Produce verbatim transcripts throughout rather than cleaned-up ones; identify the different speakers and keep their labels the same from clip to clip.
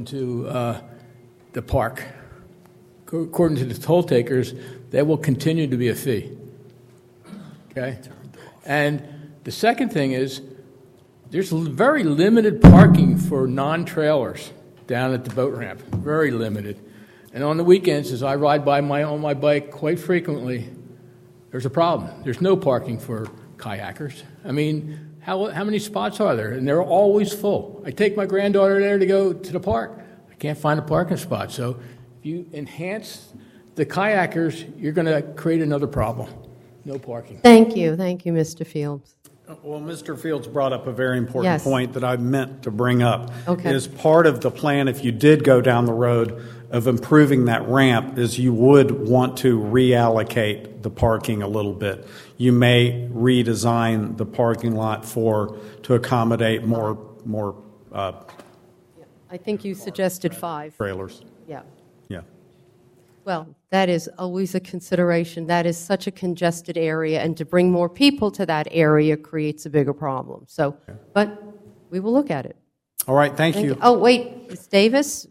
Speaker 1: into uh, the park. According to the toll takers, there will continue to be a fee. Okay? And the second thing is, there's very limited parking for non-trailers down at the boat ramp. Very limited. And on the weekends, as I ride by my on my bike quite frequently, there's a problem. There's no parking for kayakers. I mean, how how many spots are there? And they're always full. I take my granddaughter there to go to the park. I can't find a parking spot. So if you enhance the kayakers, you're going to create another problem. No parking.
Speaker 2: Thank you. Thank you, Mister Fields.
Speaker 3: Well, Mister Fields brought up a very important
Speaker 2: Yes.
Speaker 3: point that I meant to bring up.
Speaker 2: Okay.
Speaker 3: Is part of the plan, if you did go down the road of improving that ramp, is you would want to reallocate the parking a little bit. You may redesign the parking lot for to accommodate more more uh,
Speaker 2: I think you suggested five.
Speaker 3: trailers.
Speaker 2: Yeah.
Speaker 3: Yeah.
Speaker 2: Well, that is always a consideration. That is such a congested area, and to bring more people to that area creates a bigger problem. So, but we will look at it.
Speaker 3: All right. Thank,
Speaker 2: Thank
Speaker 3: you.
Speaker 2: you. Oh, wait, Miz Davis?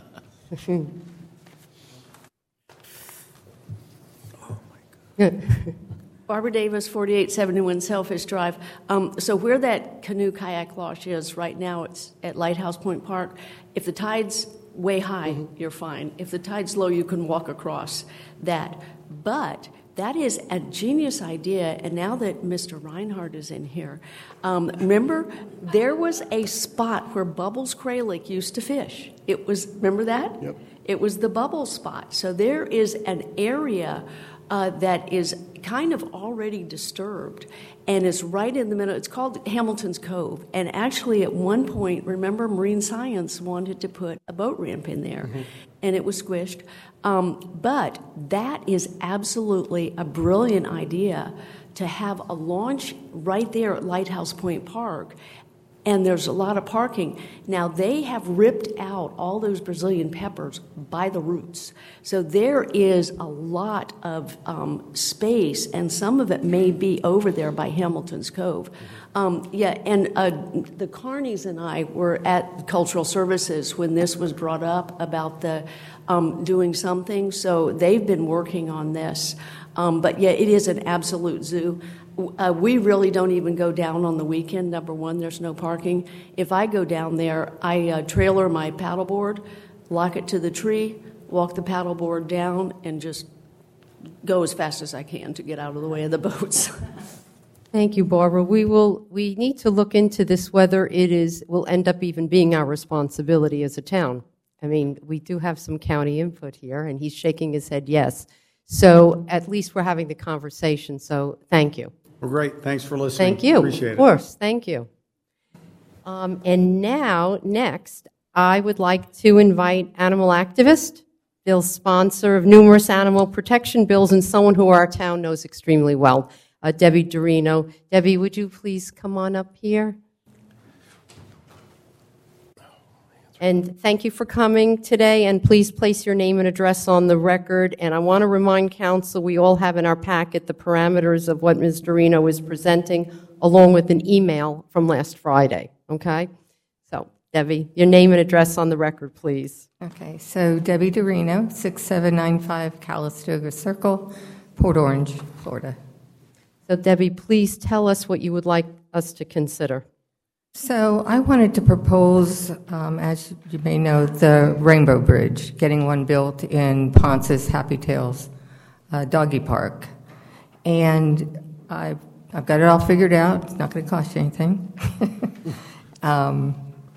Speaker 4: Barbara Davis, forty-eight seventy-one Selfish Drive. Um, so where that canoe kayak launch is right now, it's at Lighthouse Point Park. If the tide's way high, mm-hmm. you're fine. If the tide's low, you can walk across that. But that is a genius idea, and now that Mister Reinhardt is in here, um, remember, there was a spot where Bubbles Kralik used to fish. It was, remember that?
Speaker 5: Yep.
Speaker 4: It was the Bubbles spot. So there is an area uh, that is kind of already disturbed, and it's right in the middle. It's called Hamilton's Cove. And actually, at one point, remember, Marine Science wanted to put a boat ramp in there, mm-hmm. and it was squished. Um, but that is absolutely a brilliant idea to have a launch right there at Lighthouse Point Park. And there's a lot of parking. Now, they have ripped out all those Brazilian peppers by the roots. So there is a lot of um, space, and some of it may be over there by Hamilton's Cove. Um, yeah, and uh, the Carneys and I were at Cultural Services when this was brought up about the um, doing something. So they've been working on this. Um, but, yeah, it is an absolute zoo. Uh, we really don't even go down on the weekend. Number one, there's no parking. If I go down there, I uh, trailer my paddleboard, lock it to the tree, walk the paddleboard down, and just go as fast as I can to get out of the way of the boats.
Speaker 2: Thank you, Barbara. We will. We need to look into this, whether it is will end up even being our responsibility as a town. I mean, we do have some county input here, and he's shaking his head yes. So at least we're having the conversation, so thank you.
Speaker 3: Well, great. Thanks for listening.
Speaker 2: Thank you.
Speaker 3: Appreciate it.
Speaker 2: Of course. Thank you. Um, and now, next, I would like to invite animal activist, bill sponsor of numerous animal protection bills, and someone who our town knows extremely well, uh, Debbie Dorino. Debbie, would you please come on up here? And thank you for coming today, and please place your name and address on the record. And I want to remind council, we all have in our packet the parameters of what Miz Dorino is presenting, along with an email from last Friday, okay? So, Debbie, your name and address on the record, please.
Speaker 6: Okay, so Debbie Dorino, six seven nine five Calistoga Circle, Port Orange, Florida.
Speaker 2: So, Debbie, please tell us what you would like us to consider.
Speaker 6: So I wanted to propose, um, as you may know, the Rainbow Bridge, getting one built in Ponce's Happy Tales uh, Doggy Park. And I've, I've got it all figured out. It's not going to cost you anything. um,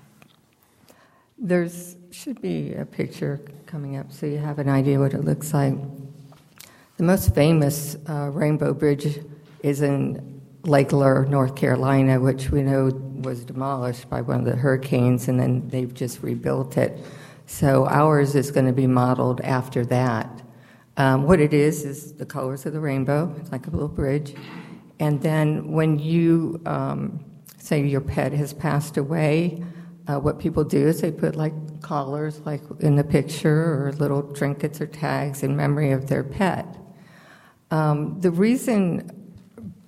Speaker 6: there's should be a picture coming up so you have an idea what it looks like. The most famous uh, Rainbow Bridge is in Lake Lure, North Carolina, which we know was demolished by one of the hurricanes, and then they've just rebuilt it. So ours is going to be modeled after that. Um, what it is is the colors of the rainbow. It's like a little bridge. And then when you um, say your pet has passed away, uh, what people do is they put like collars, like in the picture, or little trinkets or tags in memory of their pet. Um, the reason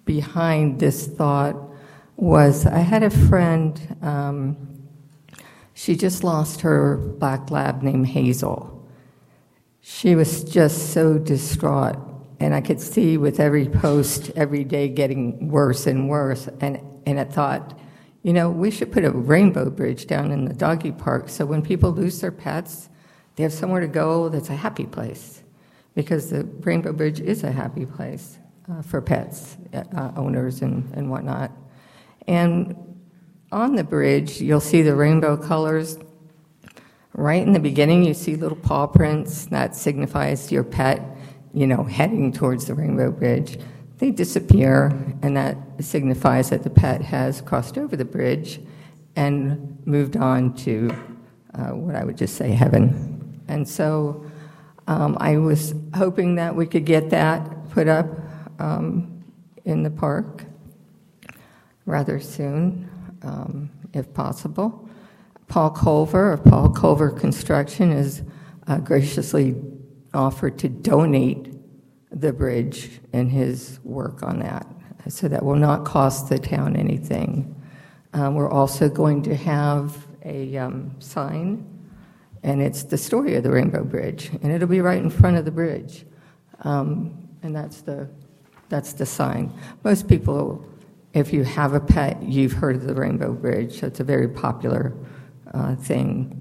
Speaker 6: behind this thought was I had a friend um, She just lost her black lab named Hazel. She was just so distraught, and I could see with every post every day getting worse and worse, and, and I thought, you know, we should put a rainbow bridge down in the doggy park so when people lose their pets, they have somewhere to go that's a happy place, because the rainbow bridge is a happy place uh, for pets, uh, owners and, and whatnot. And on the bridge, you'll see the rainbow colors. Right in the beginning, you see little paw prints. That signifies your pet, you know, heading towards the rainbow bridge. They disappear, and that signifies that the pet has crossed over the bridge and moved on to uh, what I would just say heaven. And so um, I was hoping that we could get that put up um, in the park rather soon, um, if possible. Paul Culver of Paul Culver Construction has uh, graciously offered to donate the bridge and his work on that, so that will not cost the town anything. Um, we're also going to have a um, sign, and it's the story of the Rainbow Bridge, and it'll be right in front of the bridge, um, and that's the that's the sign. Most people, if you have a pet, you've heard of the Rainbow Bridge. So it's a very popular uh, thing.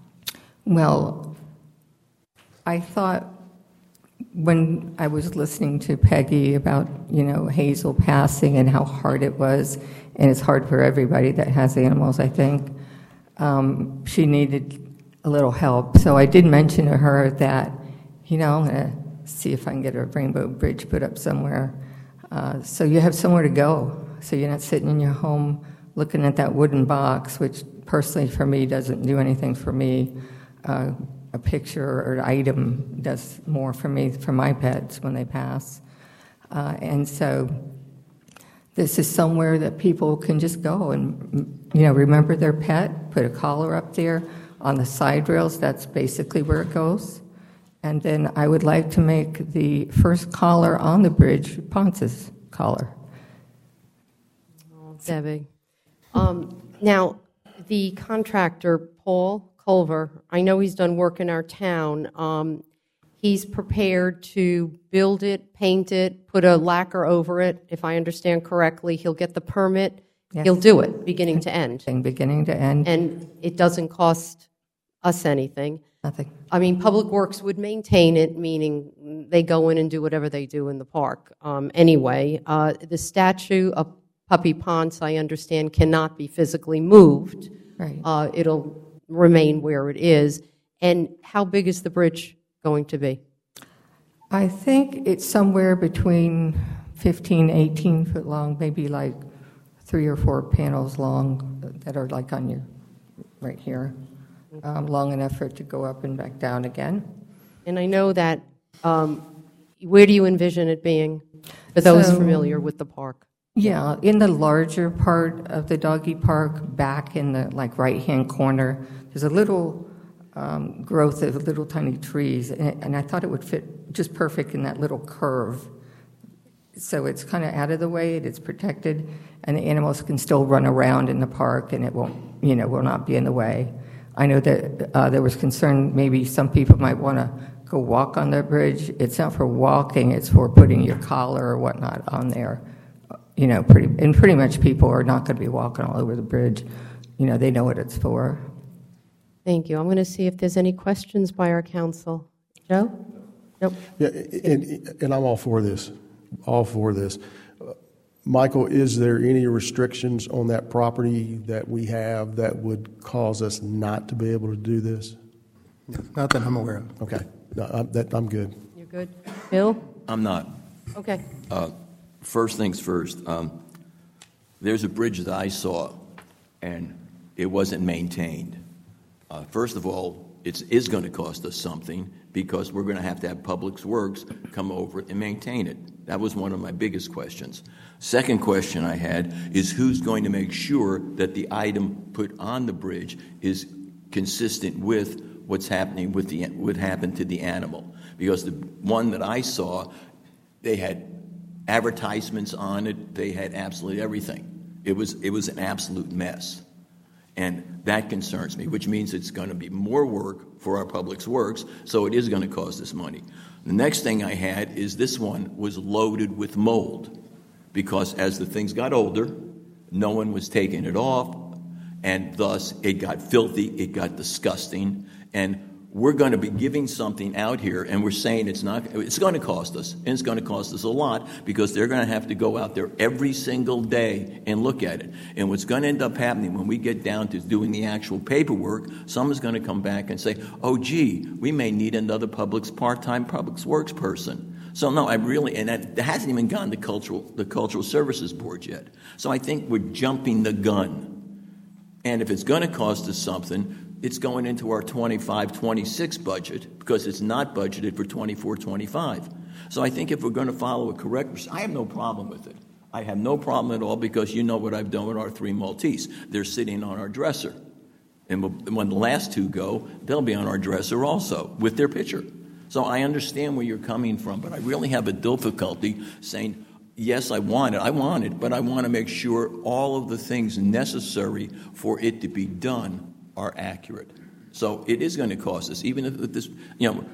Speaker 6: Well, I thought when I was listening to Peggy about, you know, Hazel passing and how hard it was, and it's hard for everybody that has animals, I think, um, she needed a little help. So I did mention to her that, you know, I'm going to see if I can get a rainbow bridge put up somewhere. Uh, so you have somewhere to go. So you're not sitting in your home looking at that wooden box, which personally for me doesn't do anything for me. Uh, a picture or an item does more for me, for my pets when they pass. Uh, and so this is somewhere that people can just go and, you know, remember their pet, put a collar up there on the side rails. That's basically where it goes. And then I would like to make the first collar on the bridge Ponce's collar.
Speaker 2: Oh, Debbie. Um, now, the contractor, Paul Culver, I know he's done work in our town. Um, he's prepared to build it, paint it, put a lacquer over it. If I understand correctly, he'll get the permit.
Speaker 6: Yes.
Speaker 2: He'll do it, beginning to end.
Speaker 6: Thing beginning to end.
Speaker 2: And it doesn't cost us anything.
Speaker 6: Nothing.
Speaker 2: I mean, Public Works would maintain it, meaning they go in and do whatever they do in the park. Um, anyway, uh, the statue of Puppy Ponce, I understand, cannot be physically moved.
Speaker 6: Right.
Speaker 2: Uh, it'll remain where it is. And how big is the bridge going to be?
Speaker 6: I think it's somewhere between fifteen, eighteen foot long, maybe like three or four panels long that are like on your, right here, um, long enough for it to go up and back down again.
Speaker 2: And I know that, um, where do you envision it being, for those
Speaker 6: So-
Speaker 2: familiar with the park?
Speaker 6: Yeah, in the larger part of the doggy park, back in the like right-hand corner, there's a little um, growth of little tiny trees, and, and I thought it would fit just perfect in that little curve. So it's kind of out of the way, it's protected, and the animals can still run around in the park, and it won't, you know, will not be in the way. I know that uh, there was concern maybe some people might want to go walk on the bridge. It's not for walking; it's for putting your collar or whatnot on there. You know, pretty and pretty much people are not going to be walking all over the bridge. You know, they know what it's for.
Speaker 2: Thank you. I'm going to see if there's any questions by our council. Joe? Nope.
Speaker 5: Yeah, and, and I'm all for this, all for this. Uh, Michael, is there any restrictions on that property that we have that would cause us not to be able to do this?
Speaker 7: Not that I'm aware of.
Speaker 5: Okay, no, I'm, that, I'm good.
Speaker 2: You're good? Bill?
Speaker 8: I'm not.
Speaker 2: Okay.
Speaker 8: Uh, first things first, um, there's a bridge that I saw, and it wasn't maintained. Uh, first of all, it is going to cost us something because we're going to have to have Public Works come over and maintain it. That was one of my biggest questions. Second question I had is who's going to make sure that the item put on the bridge is consistent with what's happening with the what happened to the animal? Because the one that I saw, they had advertisements on it. They had absolutely everything. It was it was an absolute mess. And that concerns me, which means it's going to be more work for our Public Works, so it is going to cost us money. The next thing I had is this one was loaded with mold, because as the things got older, no one was taking it off, and thus it got filthy, it got disgusting, and we're going to be giving something out here, and we're saying it's not, it's going to cost us, and it's going to cost us a lot, because they're going to have to go out there every single day and look at it. And what's going to end up happening when we get down to doing the actual paperwork, someone's going to come back and say, oh, gee, we may need another public's part-time Public Works person. So no, I really, and that, that hasn't even gone to cultural, the Cultural Services Board yet. So I think we're jumping the gun. And if it's going to cost us something, it's going into our twenty-five twenty-six budget, because it's not budgeted for twenty-four twenty-five. So I think if we're going to follow a correct, I have no problem with it. I have no problem at all, because you know what I've done with our three Maltese. They're sitting on our dresser. And when the last two go, they'll be on our dresser also with their picture. So I understand where you're coming from, but I really have a difficulty saying, yes, I want it, I want it, but I want to make sure all of the things necessary for it to be done are accurate. So it is going to cost us, even if this, you know,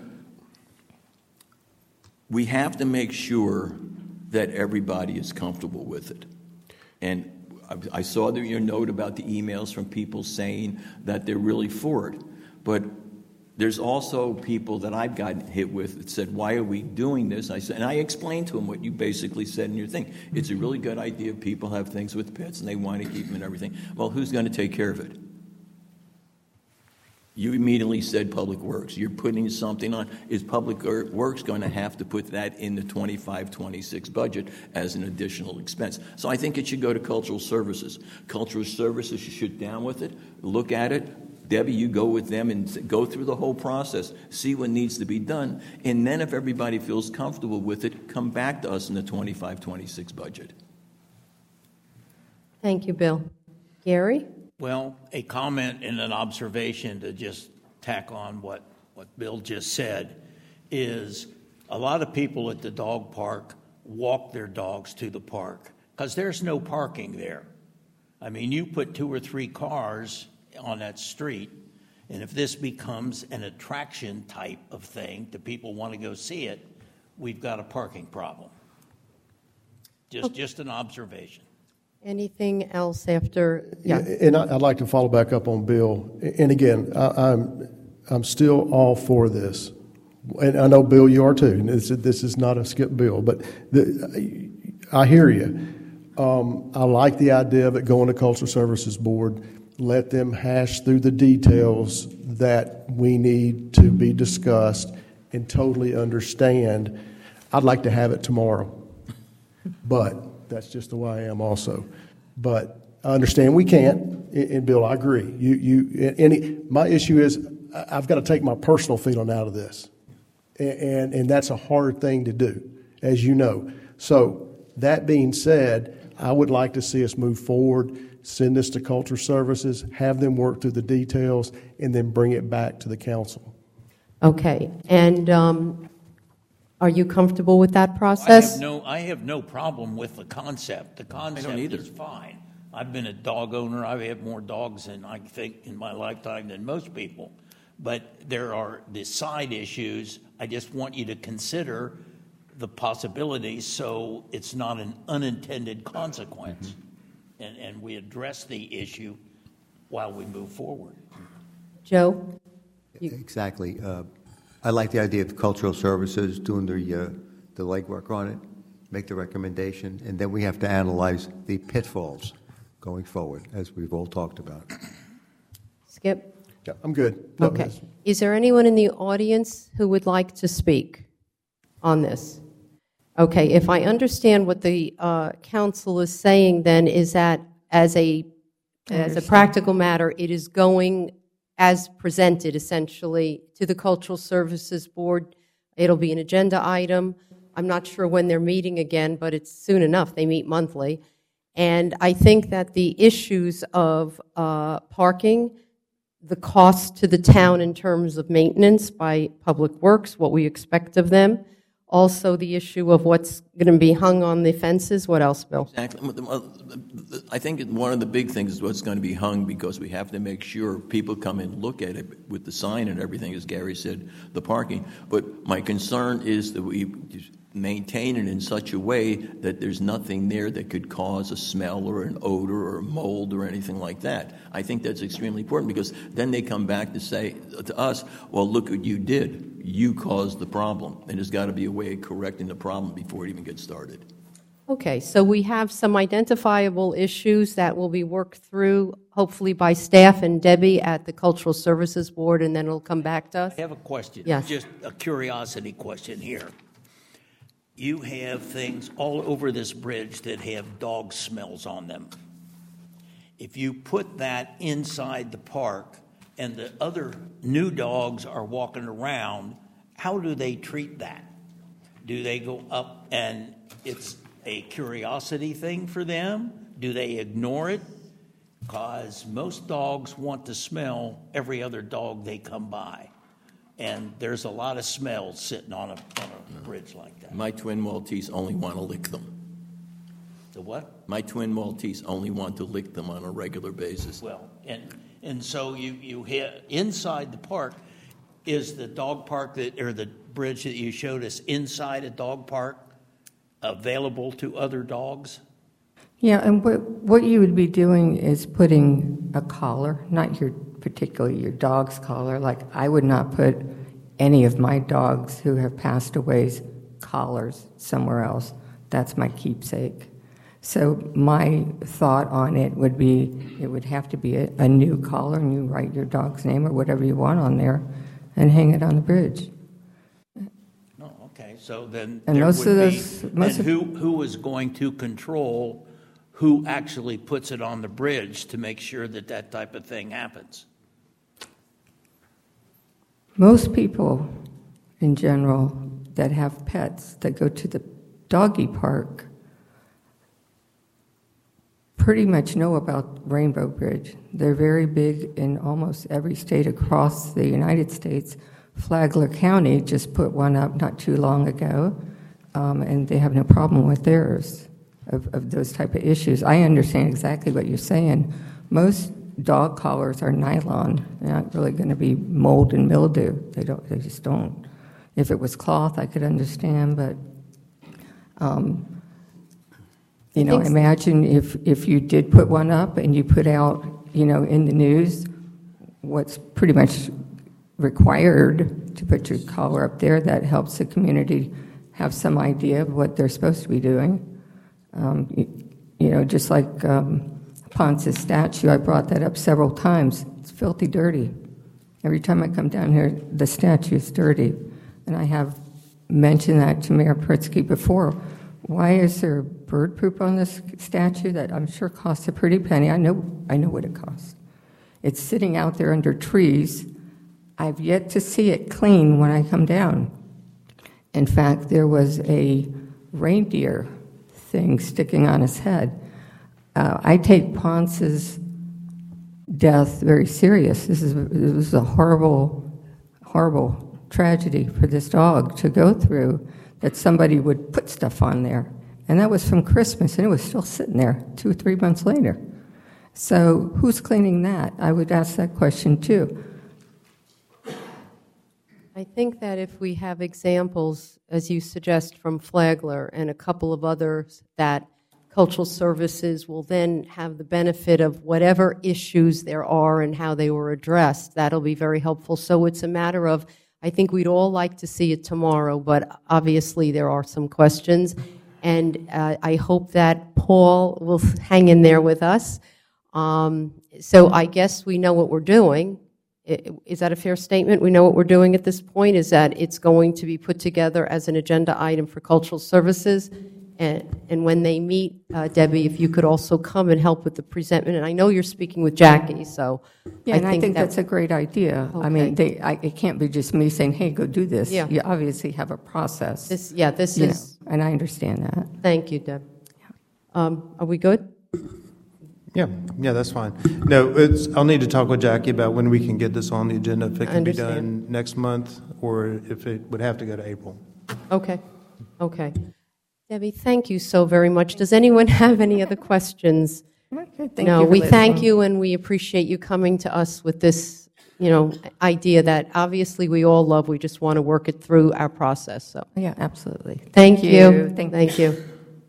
Speaker 8: we have to make sure that everybody is comfortable with it. And I, I saw that your note about the emails from people saying that they're really for it. But there's also people that I've gotten hit with that said, why are we doing this? I said, and I explained to them what you basically said in your thing. It's a really good idea if people have things with pets and they want to keep them and everything. Well, who's going to take care of it? You immediately said Public Works. You're putting something on. Is Public Works going to have to put that in the twenty-five twenty-six budget as an additional expense? So I think it should go to Cultural Services. Cultural Services should sit down with it, look at it. Debbie, you go with them and go through the whole process, see what needs to be done, and then if everybody feels comfortable with it, come back to us in the twenty-five twenty-six budget.
Speaker 2: Thank you, Bill. Gary?
Speaker 9: Well, a comment and an observation to just tack on what, what Bill just said is a lot of people at the dog park walk their dogs to the park because there's no parking there. I mean, you put two or three cars on that street, and if this becomes an attraction type of thing that people want to go see it, we've got a parking problem. Just, okay. Just an observation.
Speaker 2: Anything else after? Yeah.
Speaker 5: And I'd like to follow back up on Bill. And again, I, I'm I'm still all for this, and I know Bill, you are too. And this, this is not a skip Bill, but the, I hear you. Um, I like the idea of it going to Cultural Services Board. Let them hash through the details that we need to be discussed and totally understand. I'd like to have it tomorrow, but that's just the way I am also. But I understand we can't, and Bill, I agree. You, you, any, my issue is I've got to take my personal feeling out of this, and, and, and that's a hard thing to do, as you know. So that being said, I would like to see us move forward, send this to Cultural Services, have them work through the details, and then bring it back to the council.
Speaker 2: Okay, and um, are you comfortable with that process?
Speaker 9: I have no, I have no problem with the concept. The concept is fine. I've been a dog owner. I've had more dogs than I think in my lifetime than most people. But there are the side issues. I just want you to consider the possibilities so it's not an unintended consequence. Mm-hmm. And, and we address the issue while we move forward.
Speaker 2: Joe? You-
Speaker 10: exactly. Uh, I like the idea of Cultural Services doing the, uh, the legwork on it, make the recommendation, and then we have to analyze the pitfalls going forward, as we've all talked about.
Speaker 2: Skip?
Speaker 5: Yeah, I'm good.
Speaker 2: Okay. Is there anyone in the audience who would like to speak on this? Okay, if I understand what the uh, council is saying, then is that as a as a practical matter, it is going as presented, essentially, to the Cultural Services Board. It'll be an agenda item. I'm not sure when they're meeting again, but it's soon enough. They meet monthly. And I think that the issues of uh, parking, the cost to the town in terms of maintenance by Public Works, what we expect of them, Also, the issue of what's going to be hung on the fences. What else, Bill?
Speaker 8: Exactly. I think one of the big things is what's going to be hung, because we have to make sure people come and look at it with the sign and everything, as Gary said, the parking. But my concern is that we maintain it in such a way that there's nothing there that could cause a smell or an odor or mold or anything like that. I think that's extremely important, because then they come back to say to us, well, look what you did. You caused the problem. And there's got to be a way of correcting the problem before it even gets started.
Speaker 2: Okay, so we have some identifiable issues that will be worked through, hopefully by staff and Debbie at the Cultural Services Board, and then it'll come back to us.
Speaker 9: I have a question.
Speaker 2: Yes.
Speaker 9: Just a curiosity question here. You have things all over this bridge that have dog smells on them. If you put that inside the park and the other new dogs are walking around, how do they treat that? Do they go up and it's a curiosity thing for them? Do they ignore it? Because most dogs want to smell every other dog they come by. And there's a lot of smells sitting on a, on a bridge like that.
Speaker 8: My twin Maltese only want to lick them.
Speaker 9: The what?
Speaker 8: My twin Maltese only want to lick them on a regular basis.
Speaker 9: Well, and and so you, you hit inside the park, is the dog park that, or the bridge that you showed us inside a dog park available to other dogs?
Speaker 6: Yeah, and what, what you would be doing is putting a collar, not your particularly your dog's collar. Like, I would not put any of my dogs who have passed away's collars somewhere else. That's my keepsake. So my thought on it would be, it would have to be a, a new collar, and you write your dog's name or whatever you want on there and hang it on the bridge.
Speaker 9: No, okay. So then
Speaker 6: And
Speaker 9: there
Speaker 6: most
Speaker 9: would
Speaker 6: of
Speaker 9: be,
Speaker 6: those- most
Speaker 9: and
Speaker 6: of-
Speaker 9: who, who is going to control who actually puts it on the bridge to make sure that that type of thing happens?
Speaker 6: Most people, in general, that have pets that go to the doggy park pretty much know about Rainbow Bridge. They're very big in almost every state across the United States. Flagler County just put one up not too long ago, um, and they have no problem with theirs of, of those type of issues. I understand exactly what you're saying. Most dog collars are nylon. They're not really going to be mold and mildew. They don't. They just don't. If it was cloth, I could understand, but um, you know, imagine if if you did put one up and you put out, you know, in the news what's pretty much required to put your collar up there. That helps the community have some idea of what they're supposed to be doing. Um, you, you know, just like um, Ponce's statue, I brought that up several times. It's filthy dirty. Every time I come down here, the statue is dirty. And I have mentioned that to Mayor Pritzky before. Why is there bird poop on this statue that I'm sure costs a pretty penny? I know, I know what it costs. It's sitting out there under trees. I've yet to see it clean when I come down. In fact, there was a reindeer thing sticking on his head. Uh, I take Ponce's death very serious. This is this was a horrible, horrible tragedy for this dog to go through, that somebody would put stuff on there. And that was from Christmas, and it was still sitting there two or three months later. So who's cleaning that? I would ask that question too.
Speaker 2: I think that if we have examples, as you suggest, from Flagler and a couple of others, that Cultural Services will then have the benefit of whatever issues there are and how they were addressed. That'll be very helpful. So it's a matter of, I think we'd all like to see it tomorrow, but obviously there are some questions. And uh, I hope that Paul will hang in there with us. Um, so I guess we know what we're doing. Is that a fair statement? We know what we're doing at this point, is that it's going to be put together as an agenda item for Cultural Services. And, and when they meet, uh, Debbie, if you could also come and help with the presentment. And I know you're speaking with Jackie, so
Speaker 6: yeah,
Speaker 2: I
Speaker 6: and
Speaker 2: think,
Speaker 6: I think
Speaker 2: that,
Speaker 6: that's a great idea.
Speaker 2: Okay.
Speaker 6: I mean, they, I, it can't be just me saying, hey, go do this.
Speaker 2: Yeah.
Speaker 6: You obviously have a process.
Speaker 2: This, yeah, this
Speaker 6: you
Speaker 2: is...
Speaker 6: know, and I understand that.
Speaker 2: Thank you, Deb. Um, are we good?
Speaker 7: Yeah, yeah, that's fine. No, it's, I'll need to talk with Jackie about when we can get this on the agenda, if it can be done next month or if it would have to go to April.
Speaker 2: Okay. Okay. Debbie, thank you so very much. Does anyone have any other questions?
Speaker 6: Okay, thank
Speaker 2: no,
Speaker 6: you for
Speaker 2: we thank
Speaker 6: listening.
Speaker 2: you, and we appreciate you coming to us with this, you know, idea that obviously we all love. We just want to work it through our process. So,
Speaker 6: Yeah, absolutely.
Speaker 2: thank, you.
Speaker 6: Thank,
Speaker 2: Thank you.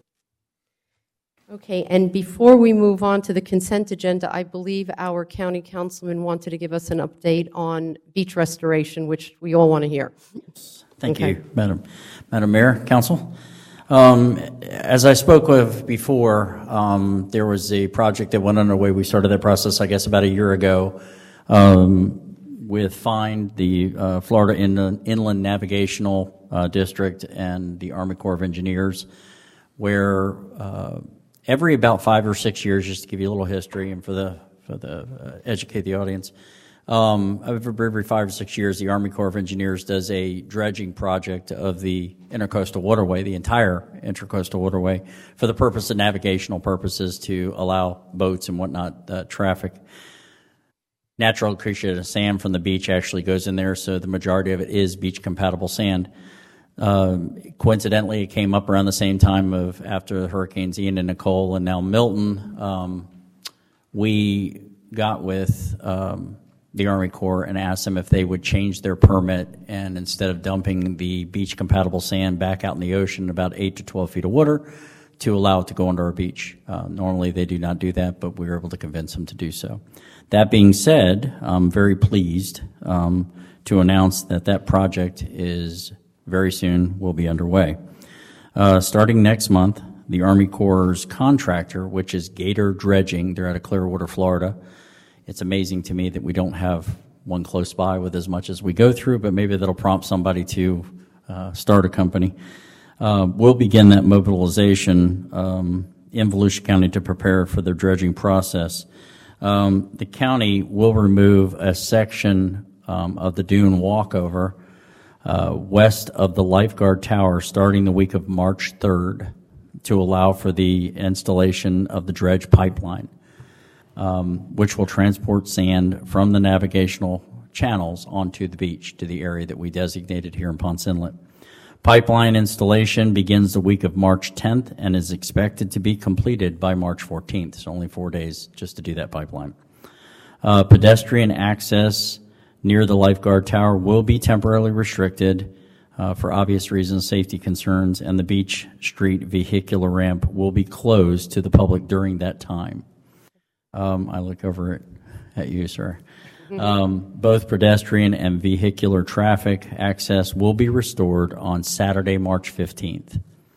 Speaker 2: Okay, and before we move on to the consent agenda, I believe our county councilman wanted to give us an update on beach restoration, which we all want to hear.
Speaker 11: Thank
Speaker 2: Okay.
Speaker 11: you, Madam, Madam Mayor, Council. Um, as I spoke of before, um, there was a project that went underway. We started that process, I guess, about a year ago um, with FIND, the uh, Florida Inland, Inland Navigational uh, District, and the Army Corps of Engineers, where uh, every about five or six years, just to give you a little history and for the for the uh, educate the audience. Um, every, every five or six years, the Army Corps of Engineers does a dredging project of the Intercoastal Waterway, the entire Intercoastal Waterway, for the purpose of navigational purposes to allow boats and whatnot uh, traffic. Natural accretion sand from the beach actually goes in there, so the majority of it is beach-compatible sand. Um, coincidentally, it came up around the same time of after Hurricanes Ian and Nicole and now Milton. Um, we got with um, the Army Corps and asked them if they would change their permit, and instead of dumping the beach-compatible sand back out in the ocean, about eight to twelve feet of water, to allow it to go under our beach. Uh, normally they do not do that, but we were able to convince them to do so. That being said, I'm very pleased um, to announce that that project is very soon will be underway. Uh, starting next month, the Army Corps' contractor, which is Gator Dredging, they're out of Clearwater, Florida. It's amazing to me that we don't have one close by with as much as we go through, but maybe that'll prompt somebody to uh, start a company. Uh, we'll begin that mobilization um, in Volusia County to prepare for the dredging process. Um, the county will remove a section um, of the dune walkover uh, west of the lifeguard tower starting the week of March third to allow for the installation of the dredge pipeline, um, which will transport sand from the navigational channels onto the beach to the area that we designated here in Ponce Inlet. Pipeline installation begins the week of March tenth and is expected to be completed by March fourteenth. So only four days just to do that pipeline. Uh, pedestrian access near the lifeguard tower will be temporarily restricted uh, for obvious reasons, safety concerns, and the Beach Street vehicular ramp will be closed to the public during that time. Um, I look over at, at you, sir. Um, both pedestrian and vehicular traffic access will be restored on Saturday, March fifteenth.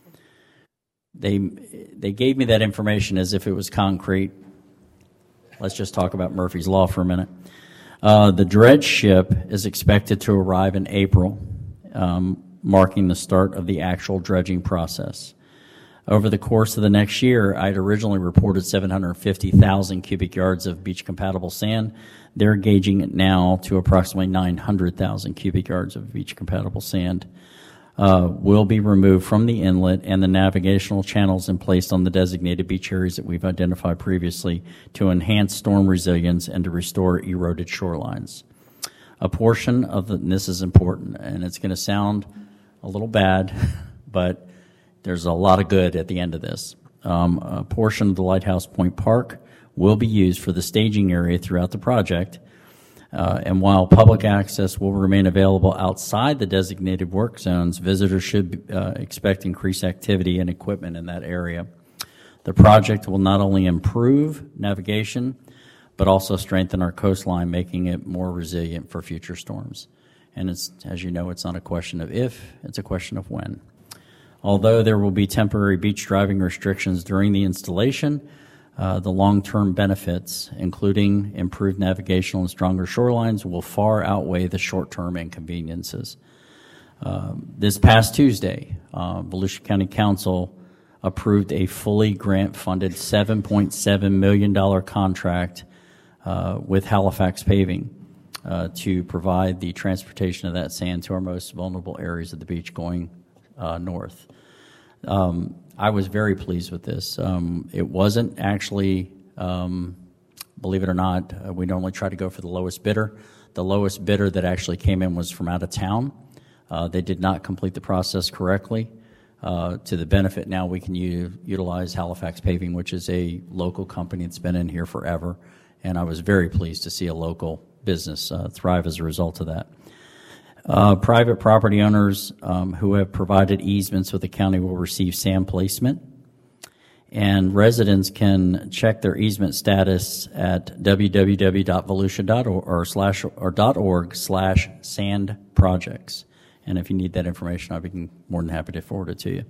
Speaker 11: They, they gave me that information as if it was concrete. Let's just talk about Murphy's Law for a minute. Uh, the dredge ship is expected to arrive in April, um, marking the start of the actual dredging process. Over the course of the next year, I had originally reported seven hundred fifty thousand cubic yards of beach-compatible sand. They're gauging it now to approximately nine hundred thousand cubic yards of beach-compatible sand. Uh, will be removed from the inlet and the navigational channels and placed on the designated beach areas that we've identified previously to enhance storm resilience and to restore eroded shorelines. A portion of the, and this is important, and it's going to sound a little bad, but there's a lot of good at the end of this. Um, a portion of the Lighthouse Point Park will be used for the staging area throughout the project. Uh, and while public access will remain available outside the designated work zones, visitors should uh, expect increased activity and equipment in that area. The project will not only improve navigation, but also strengthen our coastline, making it more resilient for future storms. And it's, as you know, it's not a question of if, it's a question of when. Although there will be temporary beach driving restrictions during the installation, uh, the long-term benefits, including improved navigational and stronger shorelines, will far outweigh the short-term inconveniences. Uh, this past Tuesday, uh, Volusia County Council approved a fully grant-funded seven point seven million dollars contract uh, with Halifax Paving uh, to provide the transportation of that sand to our most vulnerable areas of the beach going uh, north. Um, I was very pleased with this. Um, it wasn't actually, um, believe it or not, uh, we normally try to go for the lowest bidder. The lowest bidder that actually came in was from out of town. Uh, they did not complete the process correctly. uh, to the benefit. Now we can u- utilize Halifax Paving, which is a local company that's been in here forever, and I was very pleased to see a local business uh, thrive as a result of that. Uh, private property owners um, who have provided easements with the county will receive sand placement, and residents can check their easement status at w w w dot volusia dot org or slash or dot org slash sand projects. And if you need that information, I'd be more than happy to forward it to you.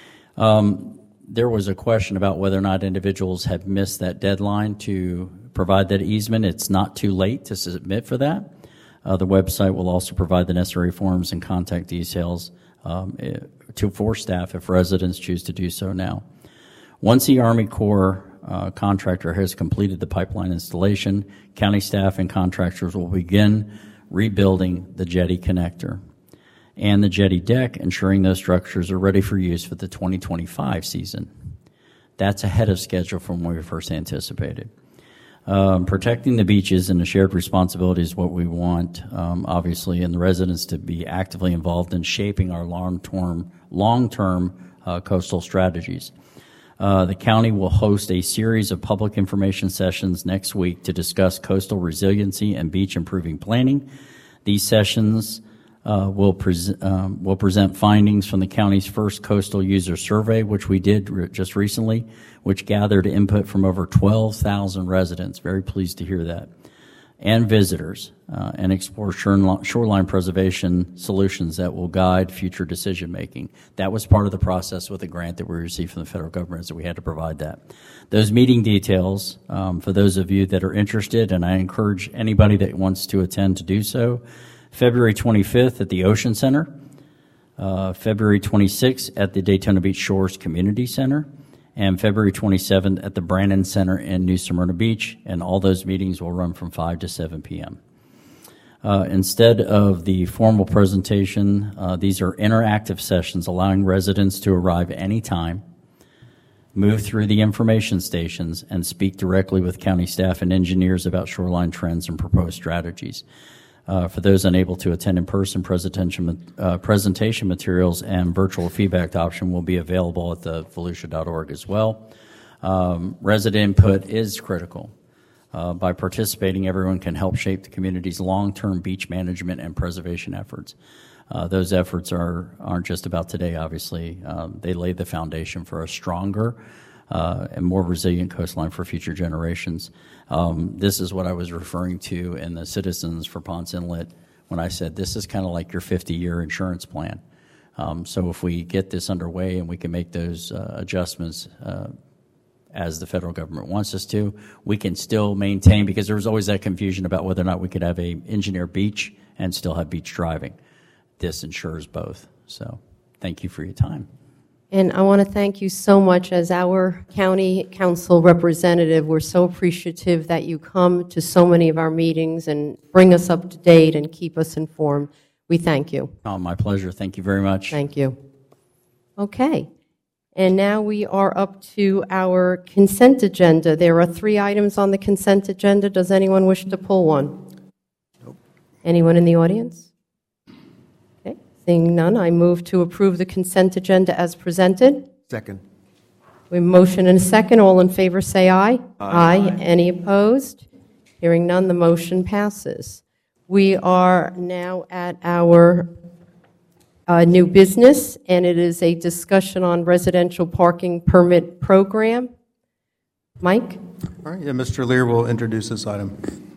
Speaker 11: Um, there was a question about whether or not individuals have missed that deadline to provide that easement. It's not too late to submit for that. Uh, the website will also provide the necessary forms and contact details um, to for staff if residents choose to do so now. Once the Army Corps uh, contractor has completed the pipeline installation, county staff and contractors will begin rebuilding the jetty connector and the jetty deck, ensuring those structures are ready for use for the twenty twenty-five season. That's ahead of schedule from when we first anticipated. Um, protecting the beaches and the shared responsibility is what we want, um, obviously, and the residents to be actively involved in shaping our long-term, long-term uh, coastal strategies. Uh, the county will host a series of public information sessions next week to discuss coastal resiliency and beach improving planning. These sessions uh, will, pres- um, will present findings from the county's first coastal user survey, which we did re- just recently, which gathered input from over twelve thousand residents. Very pleased to hear that. And visitors, uh, and explore shoreline preservation solutions that will guide future decision making. That was part of the process with the grant that we received from the federal government, so we had to provide that. Those meeting details, um, for those of you that are interested, and I encourage anybody that wants to attend to do so, February twenty-fifth at the Ocean Center, uh, February twenty-sixth at the Daytona Beach Shores Community Center, and February twenty-seventh at the Brandon Center in New Smyrna Beach, and all those meetings will run from five to seven p.m. Uh, instead of the formal presentation, uh, these are interactive sessions allowing residents to arrive anytime, move through the information stations, and speak directly with county staff and engineers about shoreline trends and proposed strategies. Uh, for those unable to attend in person, presentation, uh, presentation materials and virtual feedback option will be available at the volusia dot org as well. Um, resident input is critical. Uh, by participating, everyone can help shape the community's long-term beach management and preservation efforts. Uh, those efforts are, aren't just about today, obviously. Um, they lay the foundation for a stronger uh, and more resilient coastline for future generations. Um, this is what I was referring to in the Citizens for Ponce Inlet when I said this is kind of like your fifty-year insurance plan. Um, so if we get this underway and we can make those uh, adjustments uh, as the federal government wants us to, we can still maintain, because there was always that confusion about whether or not we could have a engineer beach and still have beach driving. This ensures both. So thank you for your time.
Speaker 2: And I want to thank you so much as our county council representative. We're so appreciative that you come to so many of our meetings and bring us up to date and keep us informed. We thank you.
Speaker 11: Oh, my pleasure. Thank you very much.
Speaker 2: Thank you. Okay. And now we are up to our consent agenda. There are three items on the consent agenda. Does anyone wish to pull one? Nope. Anyone in the audience? Okay. Seeing none, I move to approve the consent agenda as presented.
Speaker 10: Second.
Speaker 2: We motion and a second. All in favor say aye.
Speaker 10: Aye.
Speaker 2: Aye. Any opposed? Hearing none, the motion passes. We are now at our uh, new business, and it is a discussion on residential parking permit program. Mike?
Speaker 7: All right, yeah, Mister Lear will introduce this item.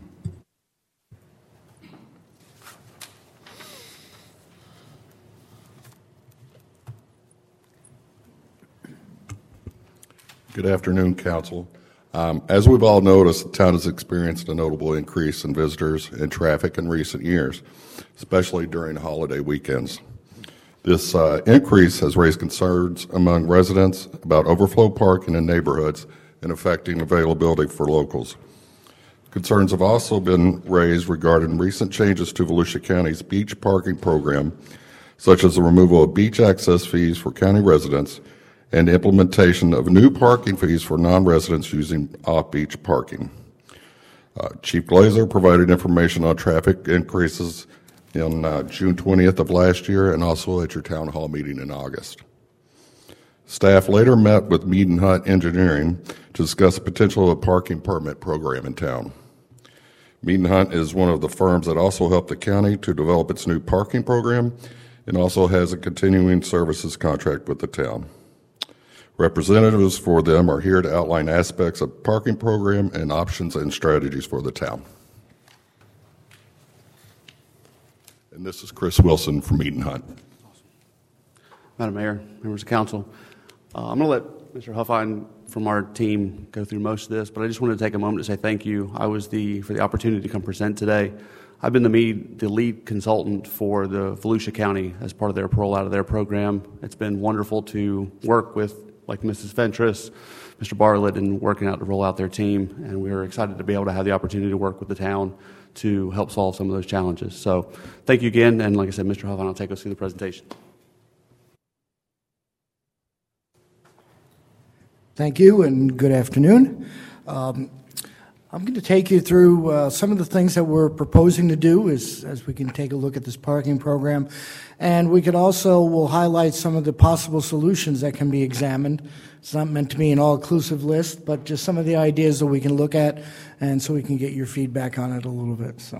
Speaker 12: Good afternoon, Council. Um, as we've all noticed, the town has experienced a notable increase in visitors and traffic in recent years, especially during holiday weekends. This uh, increase has raised concerns among residents about overflow parking in neighborhoods and affecting availability for locals. Concerns have also been raised regarding recent changes to Volusia County's beach parking program, such as the removal of beach access fees for county residents and the implementation of new parking fees for non-residents using off-beach parking. Uh, Chief Glazer provided information on traffic increases on uh, June twentieth of last year and also at your town hall meeting in August. Staff later met with Mead and Hunt Engineering to discuss the potential of a parking permit program in town. Mead and Hunt is one of the firms that also helped the county to develop its new parking program and also has a continuing services contract with the town. Representatives for them are here to outline aspects of the parking program and options and strategies for the town. And this is Chris Wilson from Mead and Hunt.
Speaker 13: Madam Mayor, members of council, uh, I'm going to let Mister Huffine from our team go through most of this, but I just wanted to take a moment to say thank you. I was the for the opportunity to come present today. I've been the, Mead, the lead consultant for the Volusia County as part of their rollout of their program. It's been wonderful to work with, like Missus Fentress, Mister Bartlett, and working out to roll out their team, and we were excited to be able to have the opportunity to work with the town to help solve some of those challenges. So thank you again, and like I said, Mister Huffine will take us through the presentation.
Speaker 14: Thank you, and good afternoon. Um, I'm going to take you through uh, some of the things that we're proposing to do as, as we can take a look at this parking program. And we could also, will highlight some of the possible solutions that can be examined. It's not meant to be an all-inclusive list, but just some of the ideas that we can look at, and so we can get your feedback on it a little bit. So,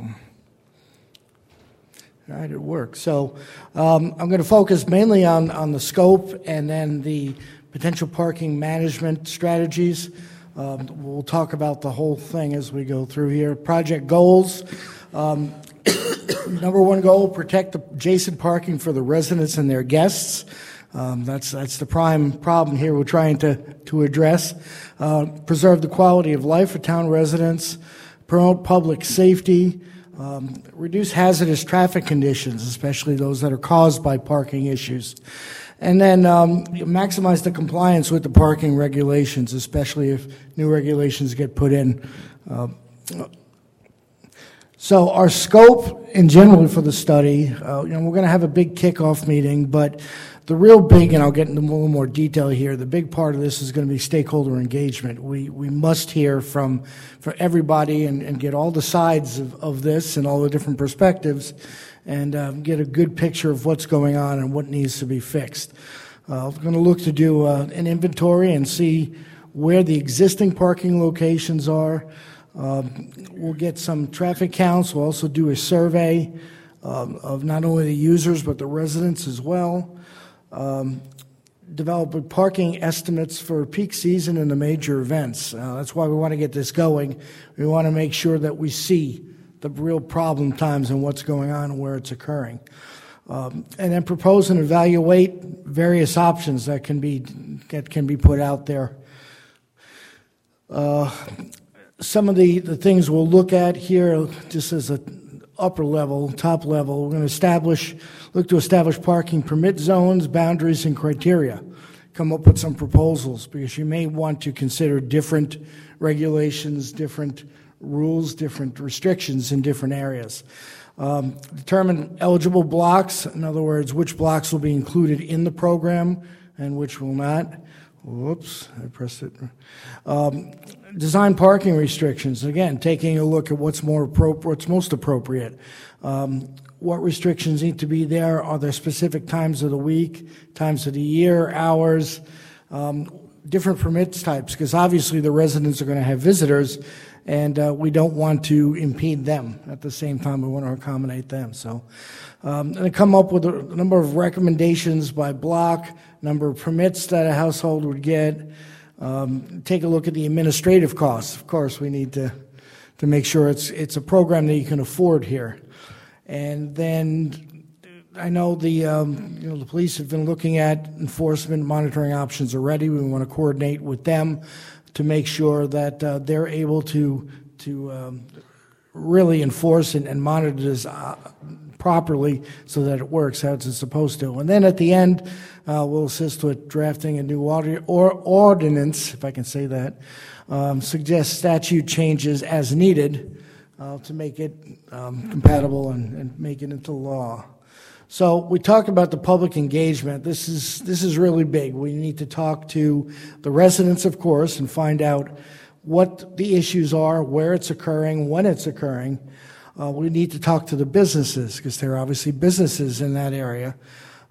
Speaker 14: all right, it works. So um, I'm going to focus mainly on, on the scope and then the potential parking management strategies. Um, we'll talk about the whole thing as we go through here. Project goals. Um, number one goal, protect the adjacent parking for the residents and their guests. Um, that's that's the prime problem here we're trying to, to address. Uh, preserve the quality of life for town residents. Promote public safety. Um, reduce hazardous traffic conditions, especially those that are caused by parking issues. And then um, maximize the compliance with the parking regulations, especially if new regulations get put in. Uh, so our scope in general for the study, uh, you know, we're going to have a big kickoff meeting, but the real big, and I'll get into a little more detail here, the big part of this is going to be stakeholder engagement. We we must hear from, from everybody and, and get all the sides of, of this and all the different perspectives, and um, get a good picture of what's going on and what needs to be fixed. Uh, we're going to look to do uh, an inventory and see where the existing parking locations are. Um, we'll get some traffic counts. We'll also do a survey um, of not only the users but the residents as well. Um, develop parking estimates for peak season and the major events. Uh, that's why we want to get this going. We want to make sure that we see the real problem times and what's going on and where it's occurring. Um, and then propose and evaluate various options that can be that can be put out there. Uh, some of the, the things we'll look at here, just as a upper level, top level, we're going to establish, look to establish parking permit zones, boundaries, and criteria. Come up with some proposals, because you may want to consider different regulations, different rules, different restrictions in different areas. Um, determine eligible blocks, in other words, which blocks will be included in the program and which will not. Whoops, I pressed it. Um, design parking restrictions, again, taking a look at what's more appropriate, what's most appropriate. Um, what restrictions need to be there? Are there specific times of the week, times of the year, hours, um, different permits types? Because obviously the residents are going to have visitors, and uh, we don't want to impede them. At the same time, we want to accommodate them. So, um, and come up with a number of recommendations by block, number of permits that a household would get. Um, take a look at the administrative costs. Of course, we need to to make sure it's it's a program that you can afford here. And then I know the um, you know the police have been looking at enforcement monitoring options already. We want to coordinate with them to make sure that uh, they're able to to um, really enforce and, and monitor this uh, properly so that it works as it's supposed to. And then at the end, uh, we'll assist with drafting a new order, or ordinance, if I can say that, um, suggest statute changes as needed uh, to make it um, compatible and, and make it into law. So we talked about the public engagement. This is this is really big. We need to talk to the residents, of course, and find out what the issues are, where it's occurring, when it's occurring. Uh, we need to talk to the businesses, because there are obviously businesses in that area.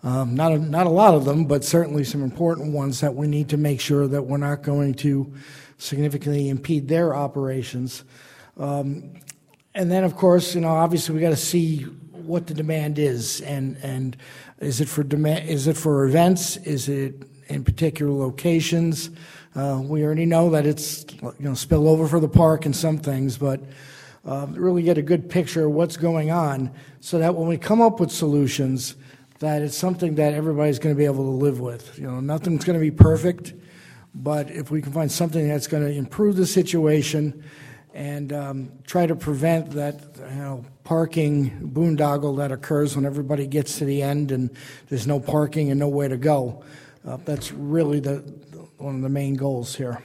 Speaker 14: Um, not, a, not a lot of them, but certainly some important ones that we need to make sure that we're not going to significantly impede their operations. Um, and then, of course, you know, obviously we got to see what the demand is, and and is it for demand? Is it for events? Is it in particular locations? Uh, we already know that it's, you know, spill over for the park and some things, but uh, really get a good picture of what's going on, so that when we come up with solutions, that it's something that everybody's going to be able to live with. You know, nothing's going to be perfect, but if we can find something that's going to improve the situation and um, try to prevent that, you know, parking boondoggle that occurs when everybody gets to the end and there's no parking and nowhere to go. Uh, that's really the one of the main goals here.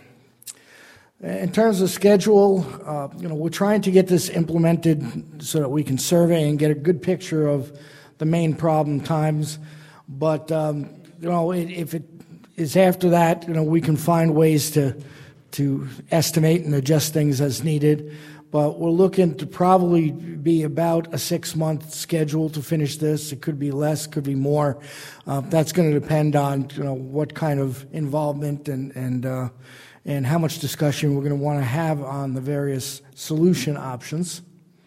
Speaker 14: In terms of schedule, uh, you know, we're trying to get this implemented so that we can survey and get a good picture of the main problem times. But um, you know, it, if it is after that, you know, we can find ways to to estimate and adjust things as needed. But we're looking to probably be about a six-month schedule to finish this. It could be less, could be more. Uh, that's going to depend on, you know, what kind of involvement and and uh, and how much discussion we're going to want to have on the various solution options.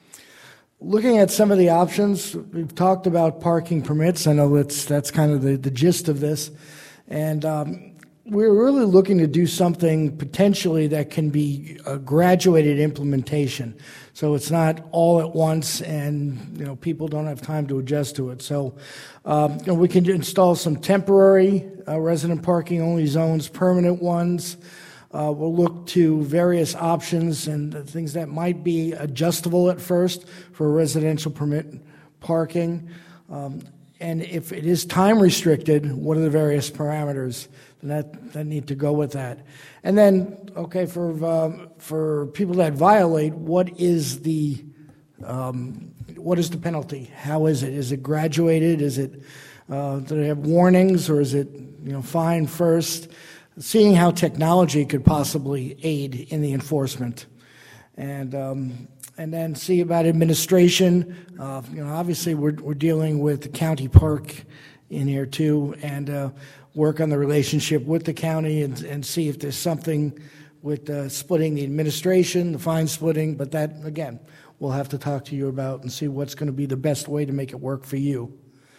Speaker 14: Looking at some of the options, we've talked about parking permits. I know that's that's kind of the, the gist of this, and um, we're really looking to do something potentially that can be a graduated implementation. So it's not all at once, and you know, people don't have time to adjust to it. So um, you know, we can install some temporary uh, resident parking only zones, permanent ones. Uh, we'll look to various options and things that might be adjustable at first for residential permit parking. Um, and if it is time restricted, what are the various parameters that, that need to go with that? And then, okay, for uh, for people that violate, what is the um, what is the penalty? How is it? Is it graduated? Is it uh, do they have warnings, or is it, you know, fine first? Seeing how technology could possibly aid in the enforcement, and um, and then see about administration. Uh, you know, obviously we're we're dealing with the county park in here too, and uh, work on the relationship with the county and and see if there's something with uh, splitting the administration, the fine splitting. But that, again, we'll have to talk to you about and see what's going to be the best way to make it work for you.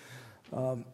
Speaker 14: Um,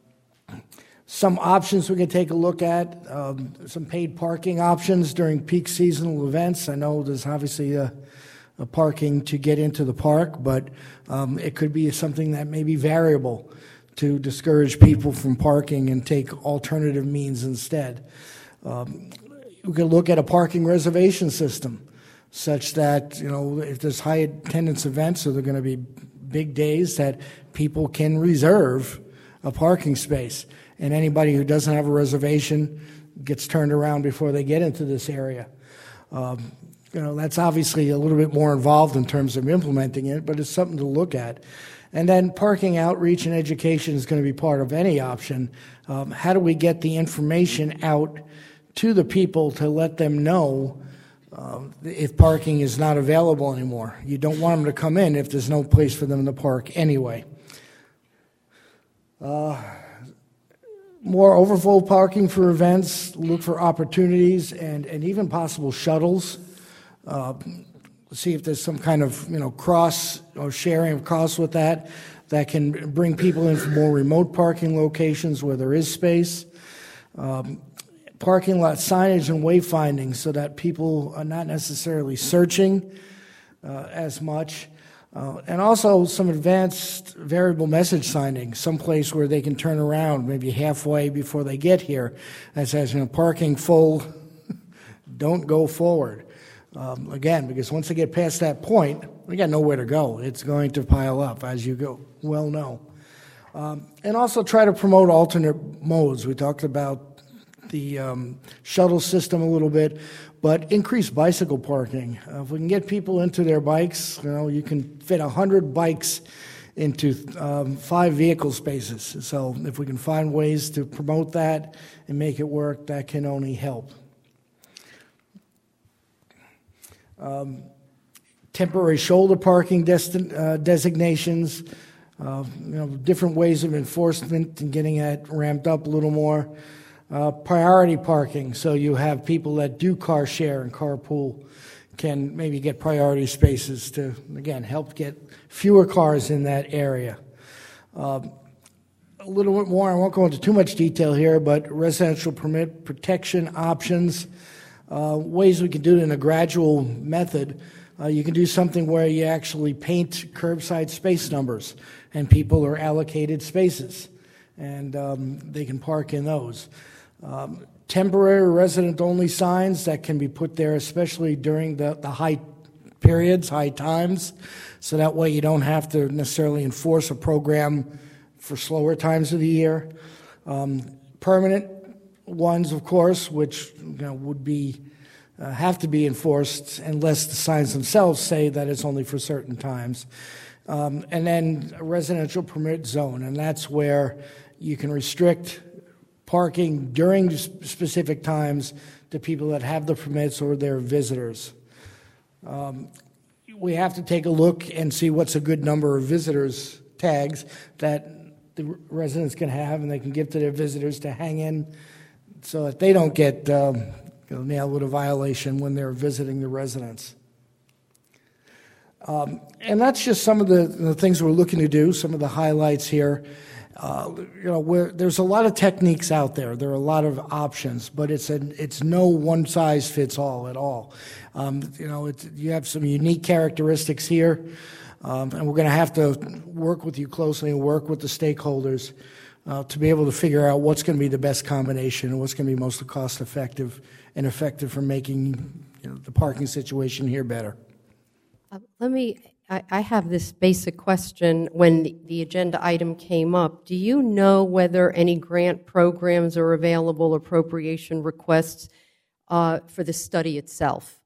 Speaker 14: Some options we can take a look at, um, some paid parking options during peak seasonal events. I know there's obviously a, a parking to get into the park, but um, it could be something that may be variable to discourage people from parking and take alternative means instead. Um, we could look at a parking reservation system such that, you know, if there's high attendance events, or they're going to be big days, that people can reserve a parking space. And anybody who doesn't have a reservation gets turned around before they get into this area. Um, you know, that's obviously a little bit more involved in terms of implementing it, but it's something to look at. And then parking outreach and education is going to be part of any option. Um, how do we get the information out to the people to let them know uh, if parking is not available anymore? You don't want them to come in if there's no place for them to park anyway. Uh, More overflow parking for events, look for opportunities, and, and even possible shuttles. Uh, see if there's some kind of, you know, cross or sharing of costs with that, that can bring people in from more remote parking locations where there is space. Um, parking lot signage and wayfinding so that people are not necessarily searching uh, as much. Uh, and also some advanced variable message signing, someplace where they can turn around maybe halfway before they get here that says, you know, parking full, don't go forward. Um, again, because once they get past that point, we got nowhere to go. It's going to pile up, as you go well know. Um, and also try to promote alternate modes. We talked about the um, shuttle system a little bit, but increase bicycle parking. Uh, if we can get people into their bikes, you know, you can fit one hundred bikes into um, five vehicle spaces. So if we can find ways to promote that and make it work, that can only help. Um, temporary shoulder parking destin- uh, designations. uh, you know, different ways of enforcement and getting that ramped up a little more. Uh, priority parking, so you have people that do car share and carpool can maybe get priority spaces to, again, help get fewer cars in that area. Uh, a little bit more, I won't go into too much detail here, but residential permit protection options, uh, ways we can do it in a gradual method. Uh, you can do something where you actually paint curbside space numbers and people are allocated spaces and um, they can park in those. Um, temporary resident-only signs that can be put there, especially during the, the high periods, high times, so that way you don't have to necessarily enforce a program for slower times of the year. Um, permanent ones, of course, which you know, would be uh, have to be enforced unless the signs themselves say that it's only for certain times. Um, and then a residential permit zone, and that's where you can restrict parking during specific times to people that have the permits or their visitors. Um, we have to take a look and see what's a good number of visitors tags that the residents can have and they can give to their visitors to hang in so that they don't get um, you know, nailed with a violation when they're visiting the residents. Um, and that's just some of the, the things we're looking to do, some of the highlights here. Uh, you know, we're, there's a lot of techniques out there. There are a lot of options, but it's an, it's no one size fits all at all. Um, you know, it's, you have some unique characteristics here, um, and we're going to have to work with you closely and work with the stakeholders uh, to be able to figure out what's going to be the best combination and what's going to be most cost effective and effective for making you know, the parking situation here better.
Speaker 2: Uh, let me. I, I have this basic question. When the, the agenda item came up, do you know whether any grant programs are available, appropriation requests uh, for the study itself?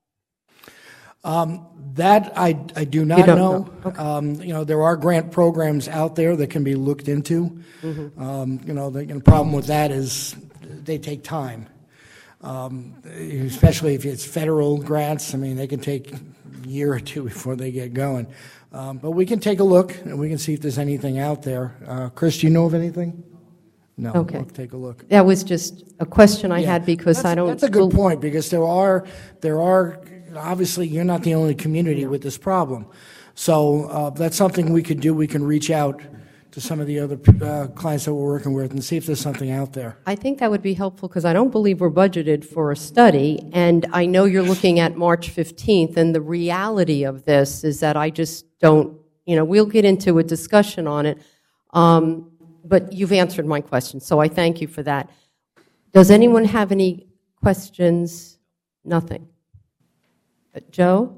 Speaker 14: Um, that I, I do not
Speaker 2: You don't
Speaker 14: know.
Speaker 2: know. Okay.
Speaker 14: Um, you know, there are grant programs out there that can be looked into.
Speaker 2: Mm-hmm.
Speaker 14: Um, you know, the, the problem with that is they take time, um, especially if it's federal grants. I mean, they can take a year or two before they get going. Um, but we can take a look and we can see if there's anything out there. Uh, Chris, do you know of anything? No.
Speaker 2: Okay.
Speaker 14: We'll take a look.
Speaker 2: That was just a question I
Speaker 14: Yeah.
Speaker 2: had because
Speaker 14: That's-
Speaker 2: I don't.
Speaker 14: That's a good point because there are there are obviously you're not the only community with this problem, so uh, that's something we could do. We can reach out to some of the other uh, clients that we're working with and see if there's something out there.
Speaker 2: I think that would be helpful because I don't believe we're budgeted for a study, and I know you're looking at March fifteenth, and the reality of this is that I just don't, you know, we'll get into a discussion on it, um, but you've answered my question, so I thank you for that. Does anyone have any questions? Nothing. Uh, Joe?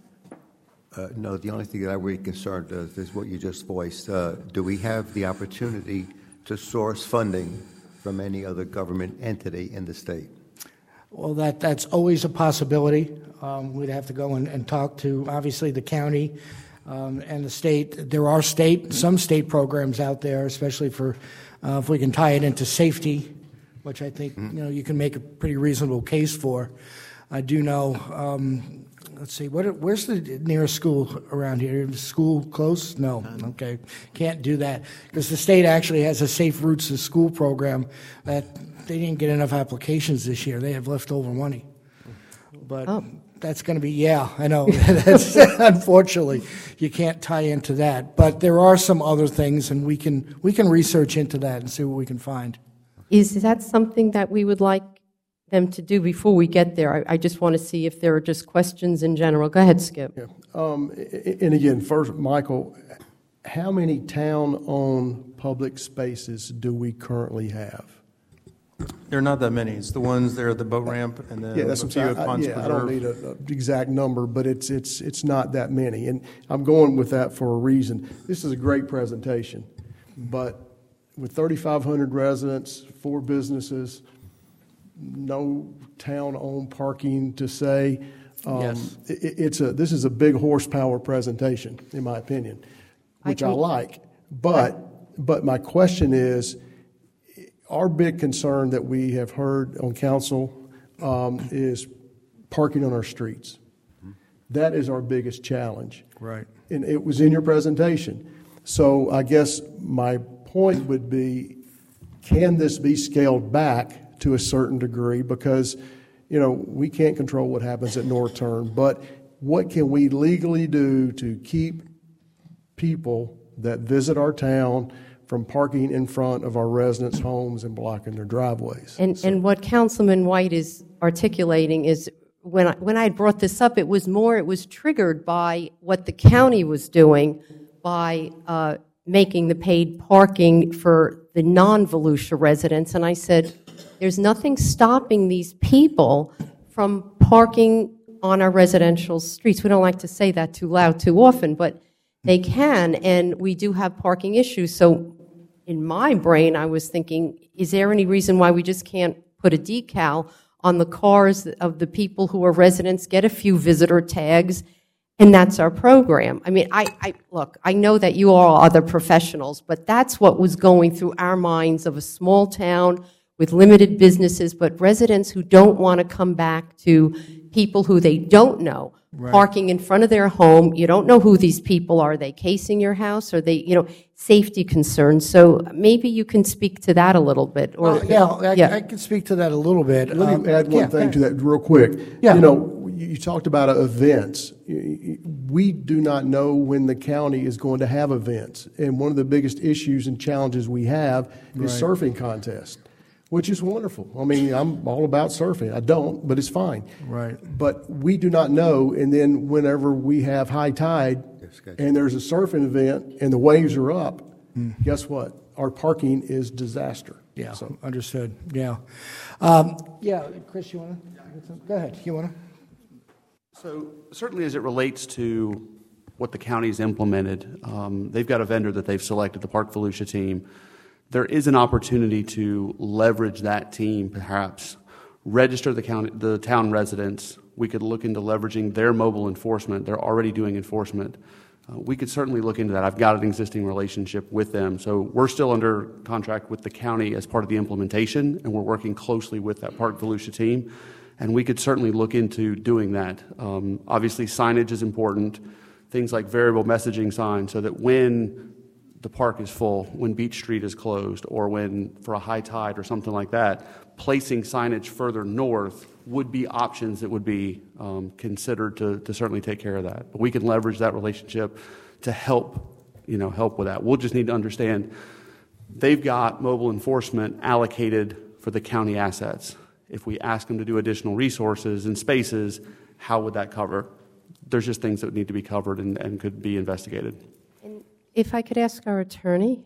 Speaker 10: Uh, no, the only thing that I'm really concerned with is what you just voiced. Uh, do we have the opportunity to source funding from any other government entity in the state?
Speaker 14: Well, that that's always a possibility. Um, we'd have to go and, and talk to obviously the county um, and the state. There are state some state programs out there, especially for uh, if we can tie it into safety, which I think you know you can make a pretty reasonable case for. I do know. Um, let's see. What? Where's the nearest school around here? Is the school close? No. Okay. Can't do that because the state actually has a Safe Routes to School program that they didn't get enough applications this year. They have leftover money. But
Speaker 2: Oh.
Speaker 14: that's going to be, yeah, I know. That's, unfortunately, you can't tie into that. But there are some other things, and we can we can research into that and see what we can find.
Speaker 2: Is that something that we would like them to do before we get there? I, I just want to see if there are just questions in general. Go ahead, Skip.
Speaker 5: Yeah. Um, and again, first, Michael, how many town-owned public spaces do we currently have?
Speaker 7: There are not that many. It's the ones there at the boat ramp and then
Speaker 5: Yeah, that's
Speaker 7: a
Speaker 5: what
Speaker 7: few
Speaker 5: I'm
Speaker 7: at
Speaker 5: saying. I-
Speaker 7: Ponce
Speaker 5: Yeah, I
Speaker 7: Preserve.
Speaker 5: don't need an exact number, but it's it's it's not that many, and I'm going with that for a reason. This is a great presentation, but with thirty-five hundred residents, four businesses, no town-owned parking to say, um,
Speaker 14: Yes.
Speaker 5: it, it's a this is a big horsepower presentation, in my opinion, which I,
Speaker 2: I-
Speaker 5: like. But but my question is, our big concern that we have heard on council um, is parking on our streets. That is our biggest challenge.
Speaker 14: Right.
Speaker 5: And it was in your presentation. So I guess my point would be, can this be scaled back to a certain degree? Because, you know, we can't control what happens at North Turn, but what can we legally do to keep people that visit our town from parking in front of our residents' homes and blocking their driveways?
Speaker 2: And,
Speaker 5: So-
Speaker 2: and what Councilman White is articulating is, when I, when I brought this up, it was more, it was triggered by what the county was doing by uh, making the paid parking for the non-Volusia residents. And I said, there's nothing stopping these people from parking on our residential streets. We don't like to say that too loud too often, but they can, and we do have parking issues. So in my brain, I was thinking, is there any reason why we just can't put a decal on the cars of the people who are residents, get a few visitor tags, and that's our program? I mean, I, I look, I know that you all are the professionals, but that's what was going through our minds of a small town with limited businesses, but residents who don't want to come back to people who they don't know. Right. Parking in front of their home, you don't know who these people are. Are they casing your house? Are they, you know, safety concerns? So maybe you can speak to that a little bit. Or
Speaker 14: Uh, yeah, I,
Speaker 2: yeah.
Speaker 14: I can speak to that a little bit.
Speaker 5: Let
Speaker 14: Um,
Speaker 5: me add one
Speaker 14: yeah,
Speaker 5: thing
Speaker 14: go
Speaker 5: to
Speaker 14: ahead.
Speaker 5: that real quick.
Speaker 14: Yeah.
Speaker 5: You know, you you talked about uh, events. We do not know when the county is going to have events. And one of the biggest issues and challenges we have is
Speaker 14: Right.
Speaker 5: surfing contests, which is wonderful. I mean, I'm all about surfing. I don't, but it's fine.
Speaker 14: Right.
Speaker 5: But we do not know, and then whenever we have high tide and there's a surfing event and the waves are up, guess what? Our parking is disaster.
Speaker 14: Yeah,
Speaker 5: So,
Speaker 14: understood. Yeah. Um, yeah, Chris, you want to? Go ahead. You want to?
Speaker 13: So certainly as it relates to what the county's implemented, um, they've got a vendor that they've selected, the Park Volusia team. There is an opportunity to leverage that team, perhaps register the county, the town residents. We could look into leveraging their mobile enforcement. They're already doing enforcement. Uh, we could certainly look into that. I've got an existing relationship with them. So we're still under contract with the county as part of the implementation, and we're working closely with that Park Volusia team. And we could certainly look into doing that. Um, obviously, signage is important. Things like variable messaging signs, so that when the park is full, when Beach Street is closed, or when for a high tide or something like that, placing signage further north would be options that would be um, considered to, to certainly take care of that. But we can leverage that relationship to help, you know, help with that. We'll just need to understand they've got mobile enforcement allocated for the county assets. If we ask them to do additional resources and spaces, how would that cover? There's just things that need to be covered and, and could be investigated.
Speaker 2: If I could ask our attorney,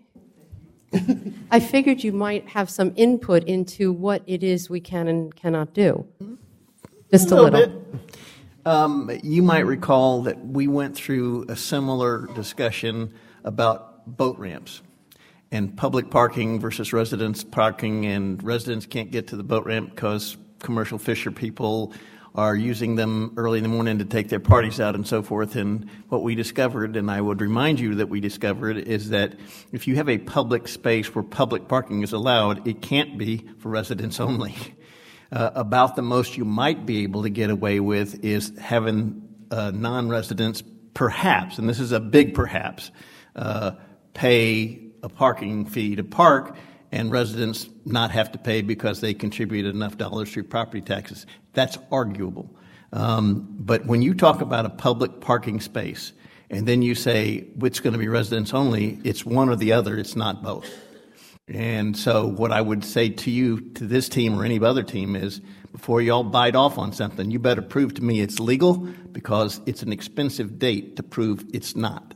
Speaker 2: I figured you might have some input into what it is we can and cannot do. Just a,
Speaker 15: a little,
Speaker 2: little.
Speaker 15: bit. Um, you might recall that we went through a similar discussion about boat ramps and public parking versus residents parking, and residents can't get to the boat ramp because commercial fisher people are using them early in the morning to take their parties out and so forth. And what we discovered, and I would remind you that we discovered, is that if you have a public space where public parking is allowed, it can't be for residents only. Uh, about the most you might be able to get away with is having uh, non-residents perhaps, and this is a big perhaps, uh, pay a parking fee to park, and residents not have to pay because they contributed enough dollars through property taxes. That's arguable. Um, but when you talk about a public parking space and then you say it's going to be residents only, it's one or the other, it's not both. And so what I would say to you, to this team or any other team, is before y'all bite off on something, you better prove to me it's legal, because it's an expensive date to prove it's not.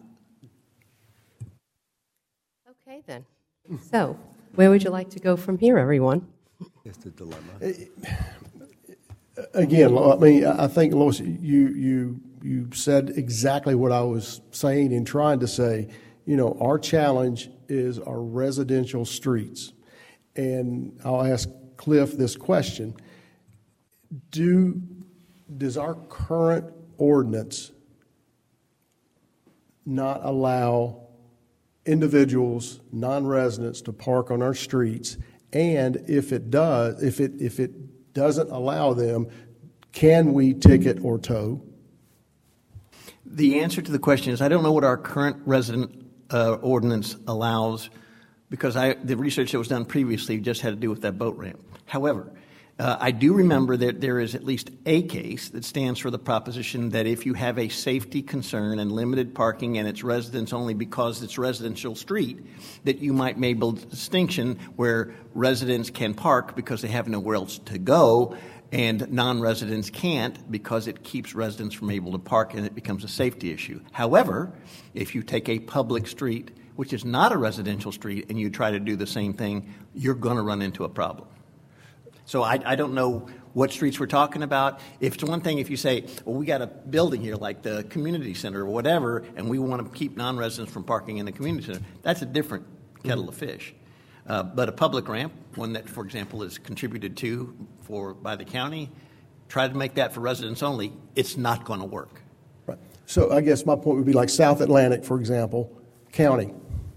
Speaker 2: Okay, then. So, where would you like to go from here, everyone?
Speaker 10: It's the dilemma.
Speaker 5: Again, I mean, I think, Lois, you, you, you said exactly what I was saying and trying to say. You know, our challenge is our residential streets. And I'll ask Cliff this question. Do, does our current ordinance not allow individuals, non-residents, to park on our streets? And if it does, if it if it doesn't allow them, can we ticket or tow?
Speaker 15: The answer to the question is I don't know what our current resident uh, ordinance allows, because I, the research that was done previously just had to do with that boat ramp. However, uh, I do remember that there is at least a case that stands for the proposition that if you have a safety concern and limited parking and it's residents only because it's residential street, that you might make a distinction where residents can park because they have nowhere else to go, and non-residents can't because it keeps residents from able to park and it becomes a safety issue. However, if you take a public street, which is not a residential street, and you try to do the same thing, you're going to run into a problem. So I, I don't know what streets we're talking about. If it's one thing if you say, well, we got a building here like the community center or whatever, and we want to keep non-residents from parking in the community center, that's a different kettle of fish. Uh, but a public ramp, one that, for example, is contributed to for by the county, try to make that for residents only, it's not going to work.
Speaker 5: Right. So I guess my point would be like South Atlantic, for example, county,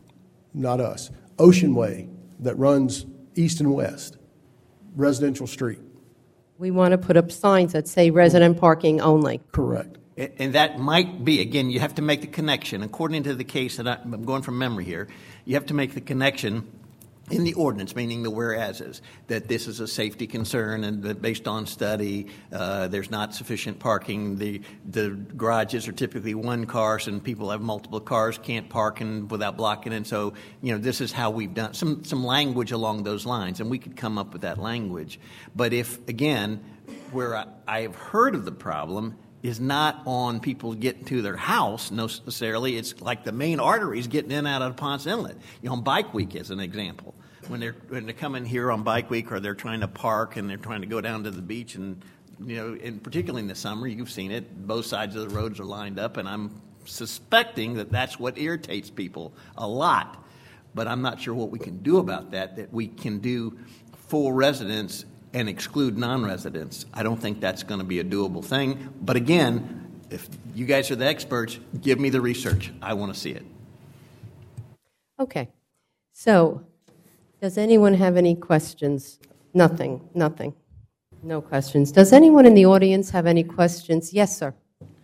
Speaker 5: not us. Ocean Way that runs east and west, residential street.
Speaker 2: We want to put up signs that say resident parking only.
Speaker 5: Correct.
Speaker 15: And that might be, again, you have to make the connection. According to the case that I'm going from memory here, you have to make the connection in the ordinance, meaning the whereases, that this is a safety concern and that based on study, uh, there's not sufficient parking. The the garages are typically one car, and people have multiple cars, can't park and without blocking it. So, you know, this is how we've done some some language along those lines, and we could come up with that language. But if, again, where I, I have heard of the problem is not on people getting to their house necessarily. It's like the main arteries getting in and out of Ponce Inlet. You know, on Bike Week as an example. When they're when they're coming here on Bike Week, or they're trying to park and they're trying to go down to the beach, and you know, and particularly in the summer, you've seen it. Both sides of the roads are lined up, and I'm suspecting that that's what irritates people a lot. But I'm not sure what we can do about that. That we can do full residents and exclude non-residents. I don't think that's going to be a doable thing. But again, if you guys are the experts, give me the research. I want to see it.
Speaker 2: Okay. So, does anyone have any questions? Nothing, nothing. No questions. Does anyone in the audience have any questions? Yes, sir.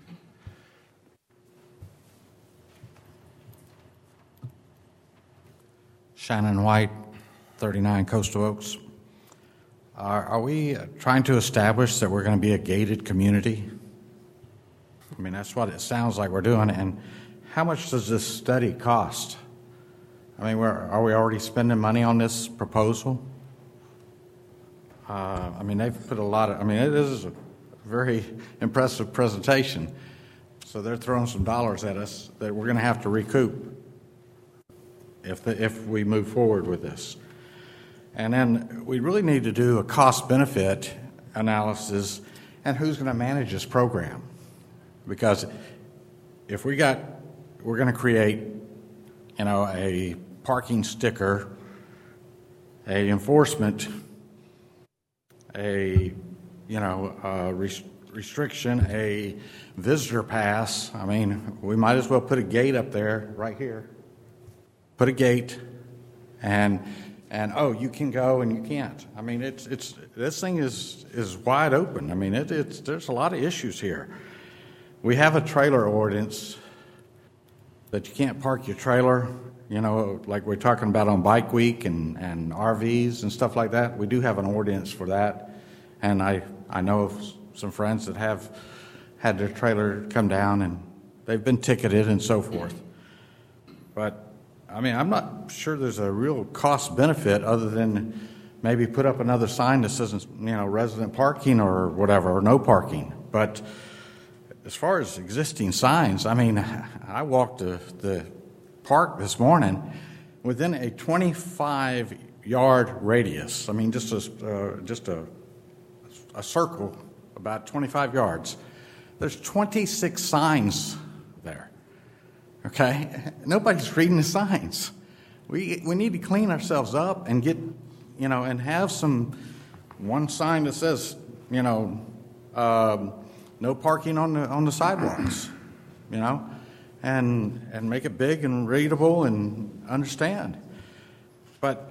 Speaker 16: Shannon White, thirty-nine Coastal Oaks. Are, are we trying to establish that we're going to be a gated community? I mean, that's what it sounds like we're doing. And how much does this study cost? I mean, we're, are we already spending money on this proposal? Uh, I mean, they've put a lot of, I mean, it is a very impressive presentation. So they're throwing some dollars at us that we're going to have to recoup if, the, if we move forward with this. And then we really need to do a cost-benefit analysis and who's going to manage this program. Because if we got, we're going to create, you know, a parking sticker, a enforcement, a, you know, a rest- restriction, a visitor pass. I mean, we might as well put a gate up there right here. Put a gate, and and oh, you can go and you can't. I mean, it's it's this thing is is wide open. I mean, it, it's there's a lot of issues here. We have a trailer ordinance that you can't park your trailer, you know, like we're talking about on Bike Week and, and R Vs and stuff like that. We do have an ordinance for that. And I, I know of some friends that have had their trailer come down and they've been ticketed and so forth. But, I mean, I'm not sure there's a real cost benefit other than maybe put up another sign that says, you know, resident parking or whatever, or no parking. But as far as existing signs, I mean, I walked the, the park this morning within a twenty-five yard radius. I mean, just a, uh, just a, a circle about twenty-five yards. There's twenty-six signs there. Okay? Nobody's reading the signs. We, we need to clean ourselves up and get, you know, and have some, one sign that says, you know, um, no parking on the on the sidewalks, you know, and and make it big and readable and understand. But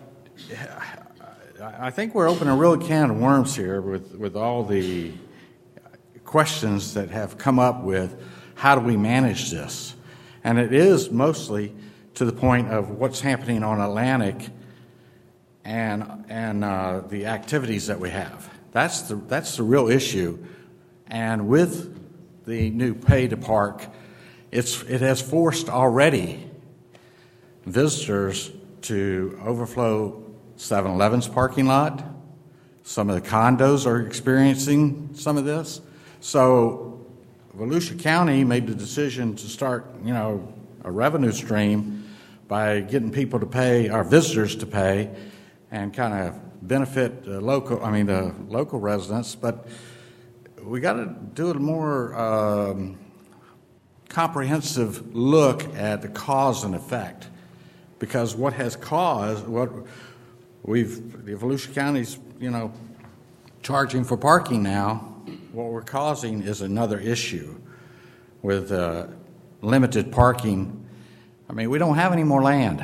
Speaker 16: I think we're opening a real can of worms here with, with all the questions that have come up with how do we manage this. And it is mostly to the point of what's happening on Atlantic and and uh, the activities that we have. That's the that's the real issue. And with the new pay to park, it's it has forced already visitors to overflow seven eleven's parking lot. Some of the condos are experiencing some of this. So Volusia County made the decision to start, you know, a revenue stream by getting people to pay, our visitors to pay, and kind of benefit the local, I mean, the local residents. But we got to do a more um, comprehensive look at the cause and effect, because what has caused what we've the Volusia County's, you know, charging for parking now. What we're causing is another issue with uh, limited parking. I mean, we don't have any more land.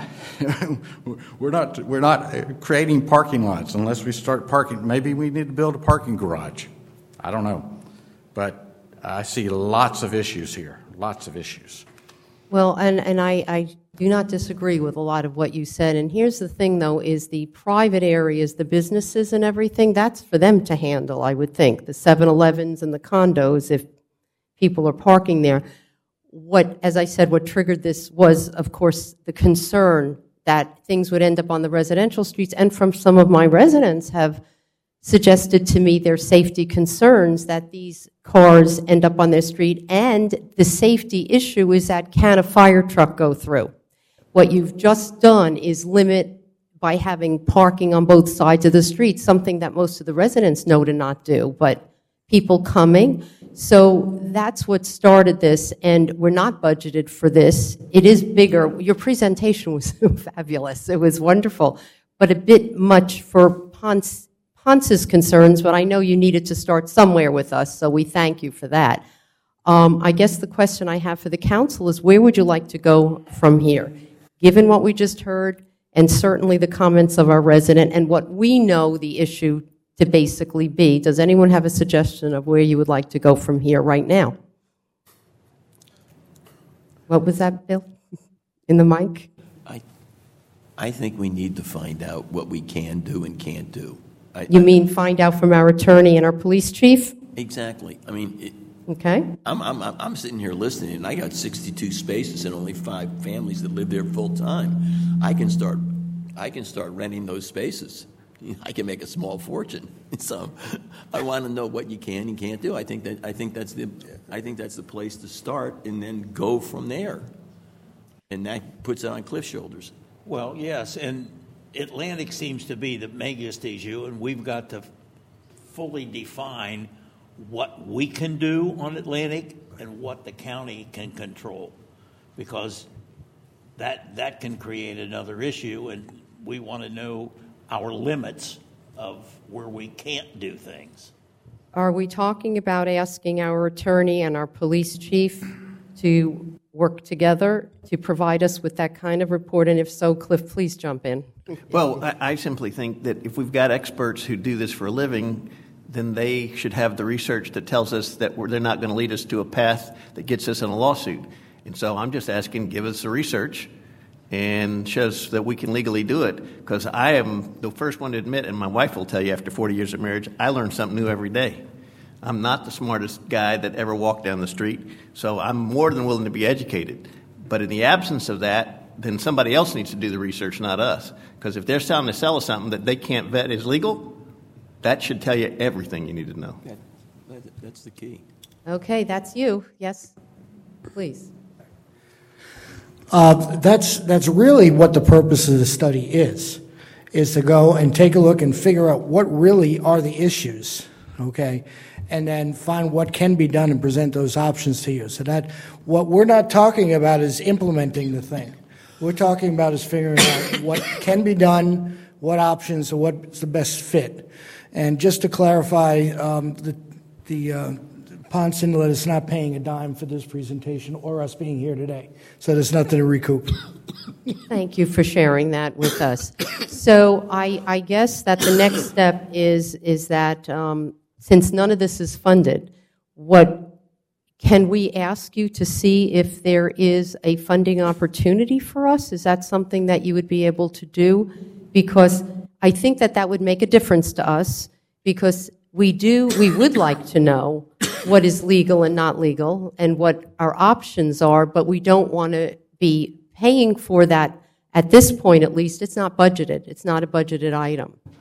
Speaker 16: we're not we're not creating parking lots unless we start parking. Maybe we need to build a parking garage. I don't know, but I see lots of issues here. Lots of issues.
Speaker 2: Well, and, and I, I do not disagree with a lot of what you said. And here's the thing, though, is the private areas, the businesses and everything, that's for them to handle, I would think. The seven elevens and the condos, if people are parking there. What, as I said, what triggered this was, of course, the concern that things would end up on the residential streets. And from some of my residents have suggested to me their safety concerns that these cars end up on their street, and the safety issue is that can a fire truck go through? What you've just done is limit by having parking on both sides of the street, something that most of the residents know to not do, but people coming. So that's what started this, and we're not budgeted for this. It is bigger. Your presentation was fabulous. It was wonderful, but a bit much for Ponce Ponce's concerns, but I know you needed to start somewhere with us, so we thank you for that. Um, I guess the question I have for the council is, where would you like to go from here? Given what we just heard, and certainly the comments of our resident, and what we know the issue to basically be, does anyone have a suggestion of where you would like to go from here right now? What was that, Bill? In the mic?
Speaker 8: I, I think we need to find out what we can do and can't do. I,
Speaker 2: You mean find out from our attorney and our police chief?
Speaker 8: Exactly. I mean, it,
Speaker 2: Okay.
Speaker 8: I'm, I'm, I'm sitting here listening, and I got sixty-two spaces and only five families that live there full time. I can start, I can start renting those spaces. I can make a small fortune. So, I want to know what you can and can't do. I think that I think that's the I think that's the place to start, and then go from there. And that puts it on Cliff's shoulders.
Speaker 9: Well, yes, and Atlantic seems to be the biggest issue, and we've got to fully define what we can do on Atlantic and what the county can control, because that that can create another issue, and we want to know our limits of where we can't do things.
Speaker 2: Are we talking about asking our attorney and our police chief to work together to provide us with that kind of report? And if so, Cliff, please jump in.
Speaker 15: Well, I, I simply think that if we've got experts who do this for a living, then they should have the research that tells us that we're, they're not going to lead us to a path that gets us in a lawsuit. And so I'm just asking, give us the research and shows that we can legally do it. Because I am the first one to admit, and my wife will tell you after forty years of marriage, I learn something new every day. I'm not the smartest guy that ever walked down the street, so I'm more than willing to be educated. But in the absence of that, then somebody else needs to do the research, not us. Because if they're trying to sell us something that they can't vet is legal, that should tell you everything you need to know.
Speaker 8: That, that, that's the key.
Speaker 2: Okay, that's you. Yes, please.
Speaker 14: Uh, that's that's really what the purpose of the study is, is to go and take a look and figure out what really are the issues, okay, and then find what can be done and present those options to you. So that what we're not talking about is implementing the thing. We're talking about is figuring out what can be done, what options, or what's the best fit. And just to clarify, um, the the uh, Ponce Inlet is not paying a dime for this presentation or us being here today. So there's nothing to recoup.
Speaker 2: Thank you for sharing that with us. So I, I guess that the next step is is that um, since none of this is funded, what can we ask you to see if there is a funding opportunity for us? Is that something that you would be able to do? Because I think that that would make a difference to us, because we do, we would like to know what is legal and not legal and what our options are, but we don't want to be paying for that at this point. At least it's not budgeted. It's not a budgeted item.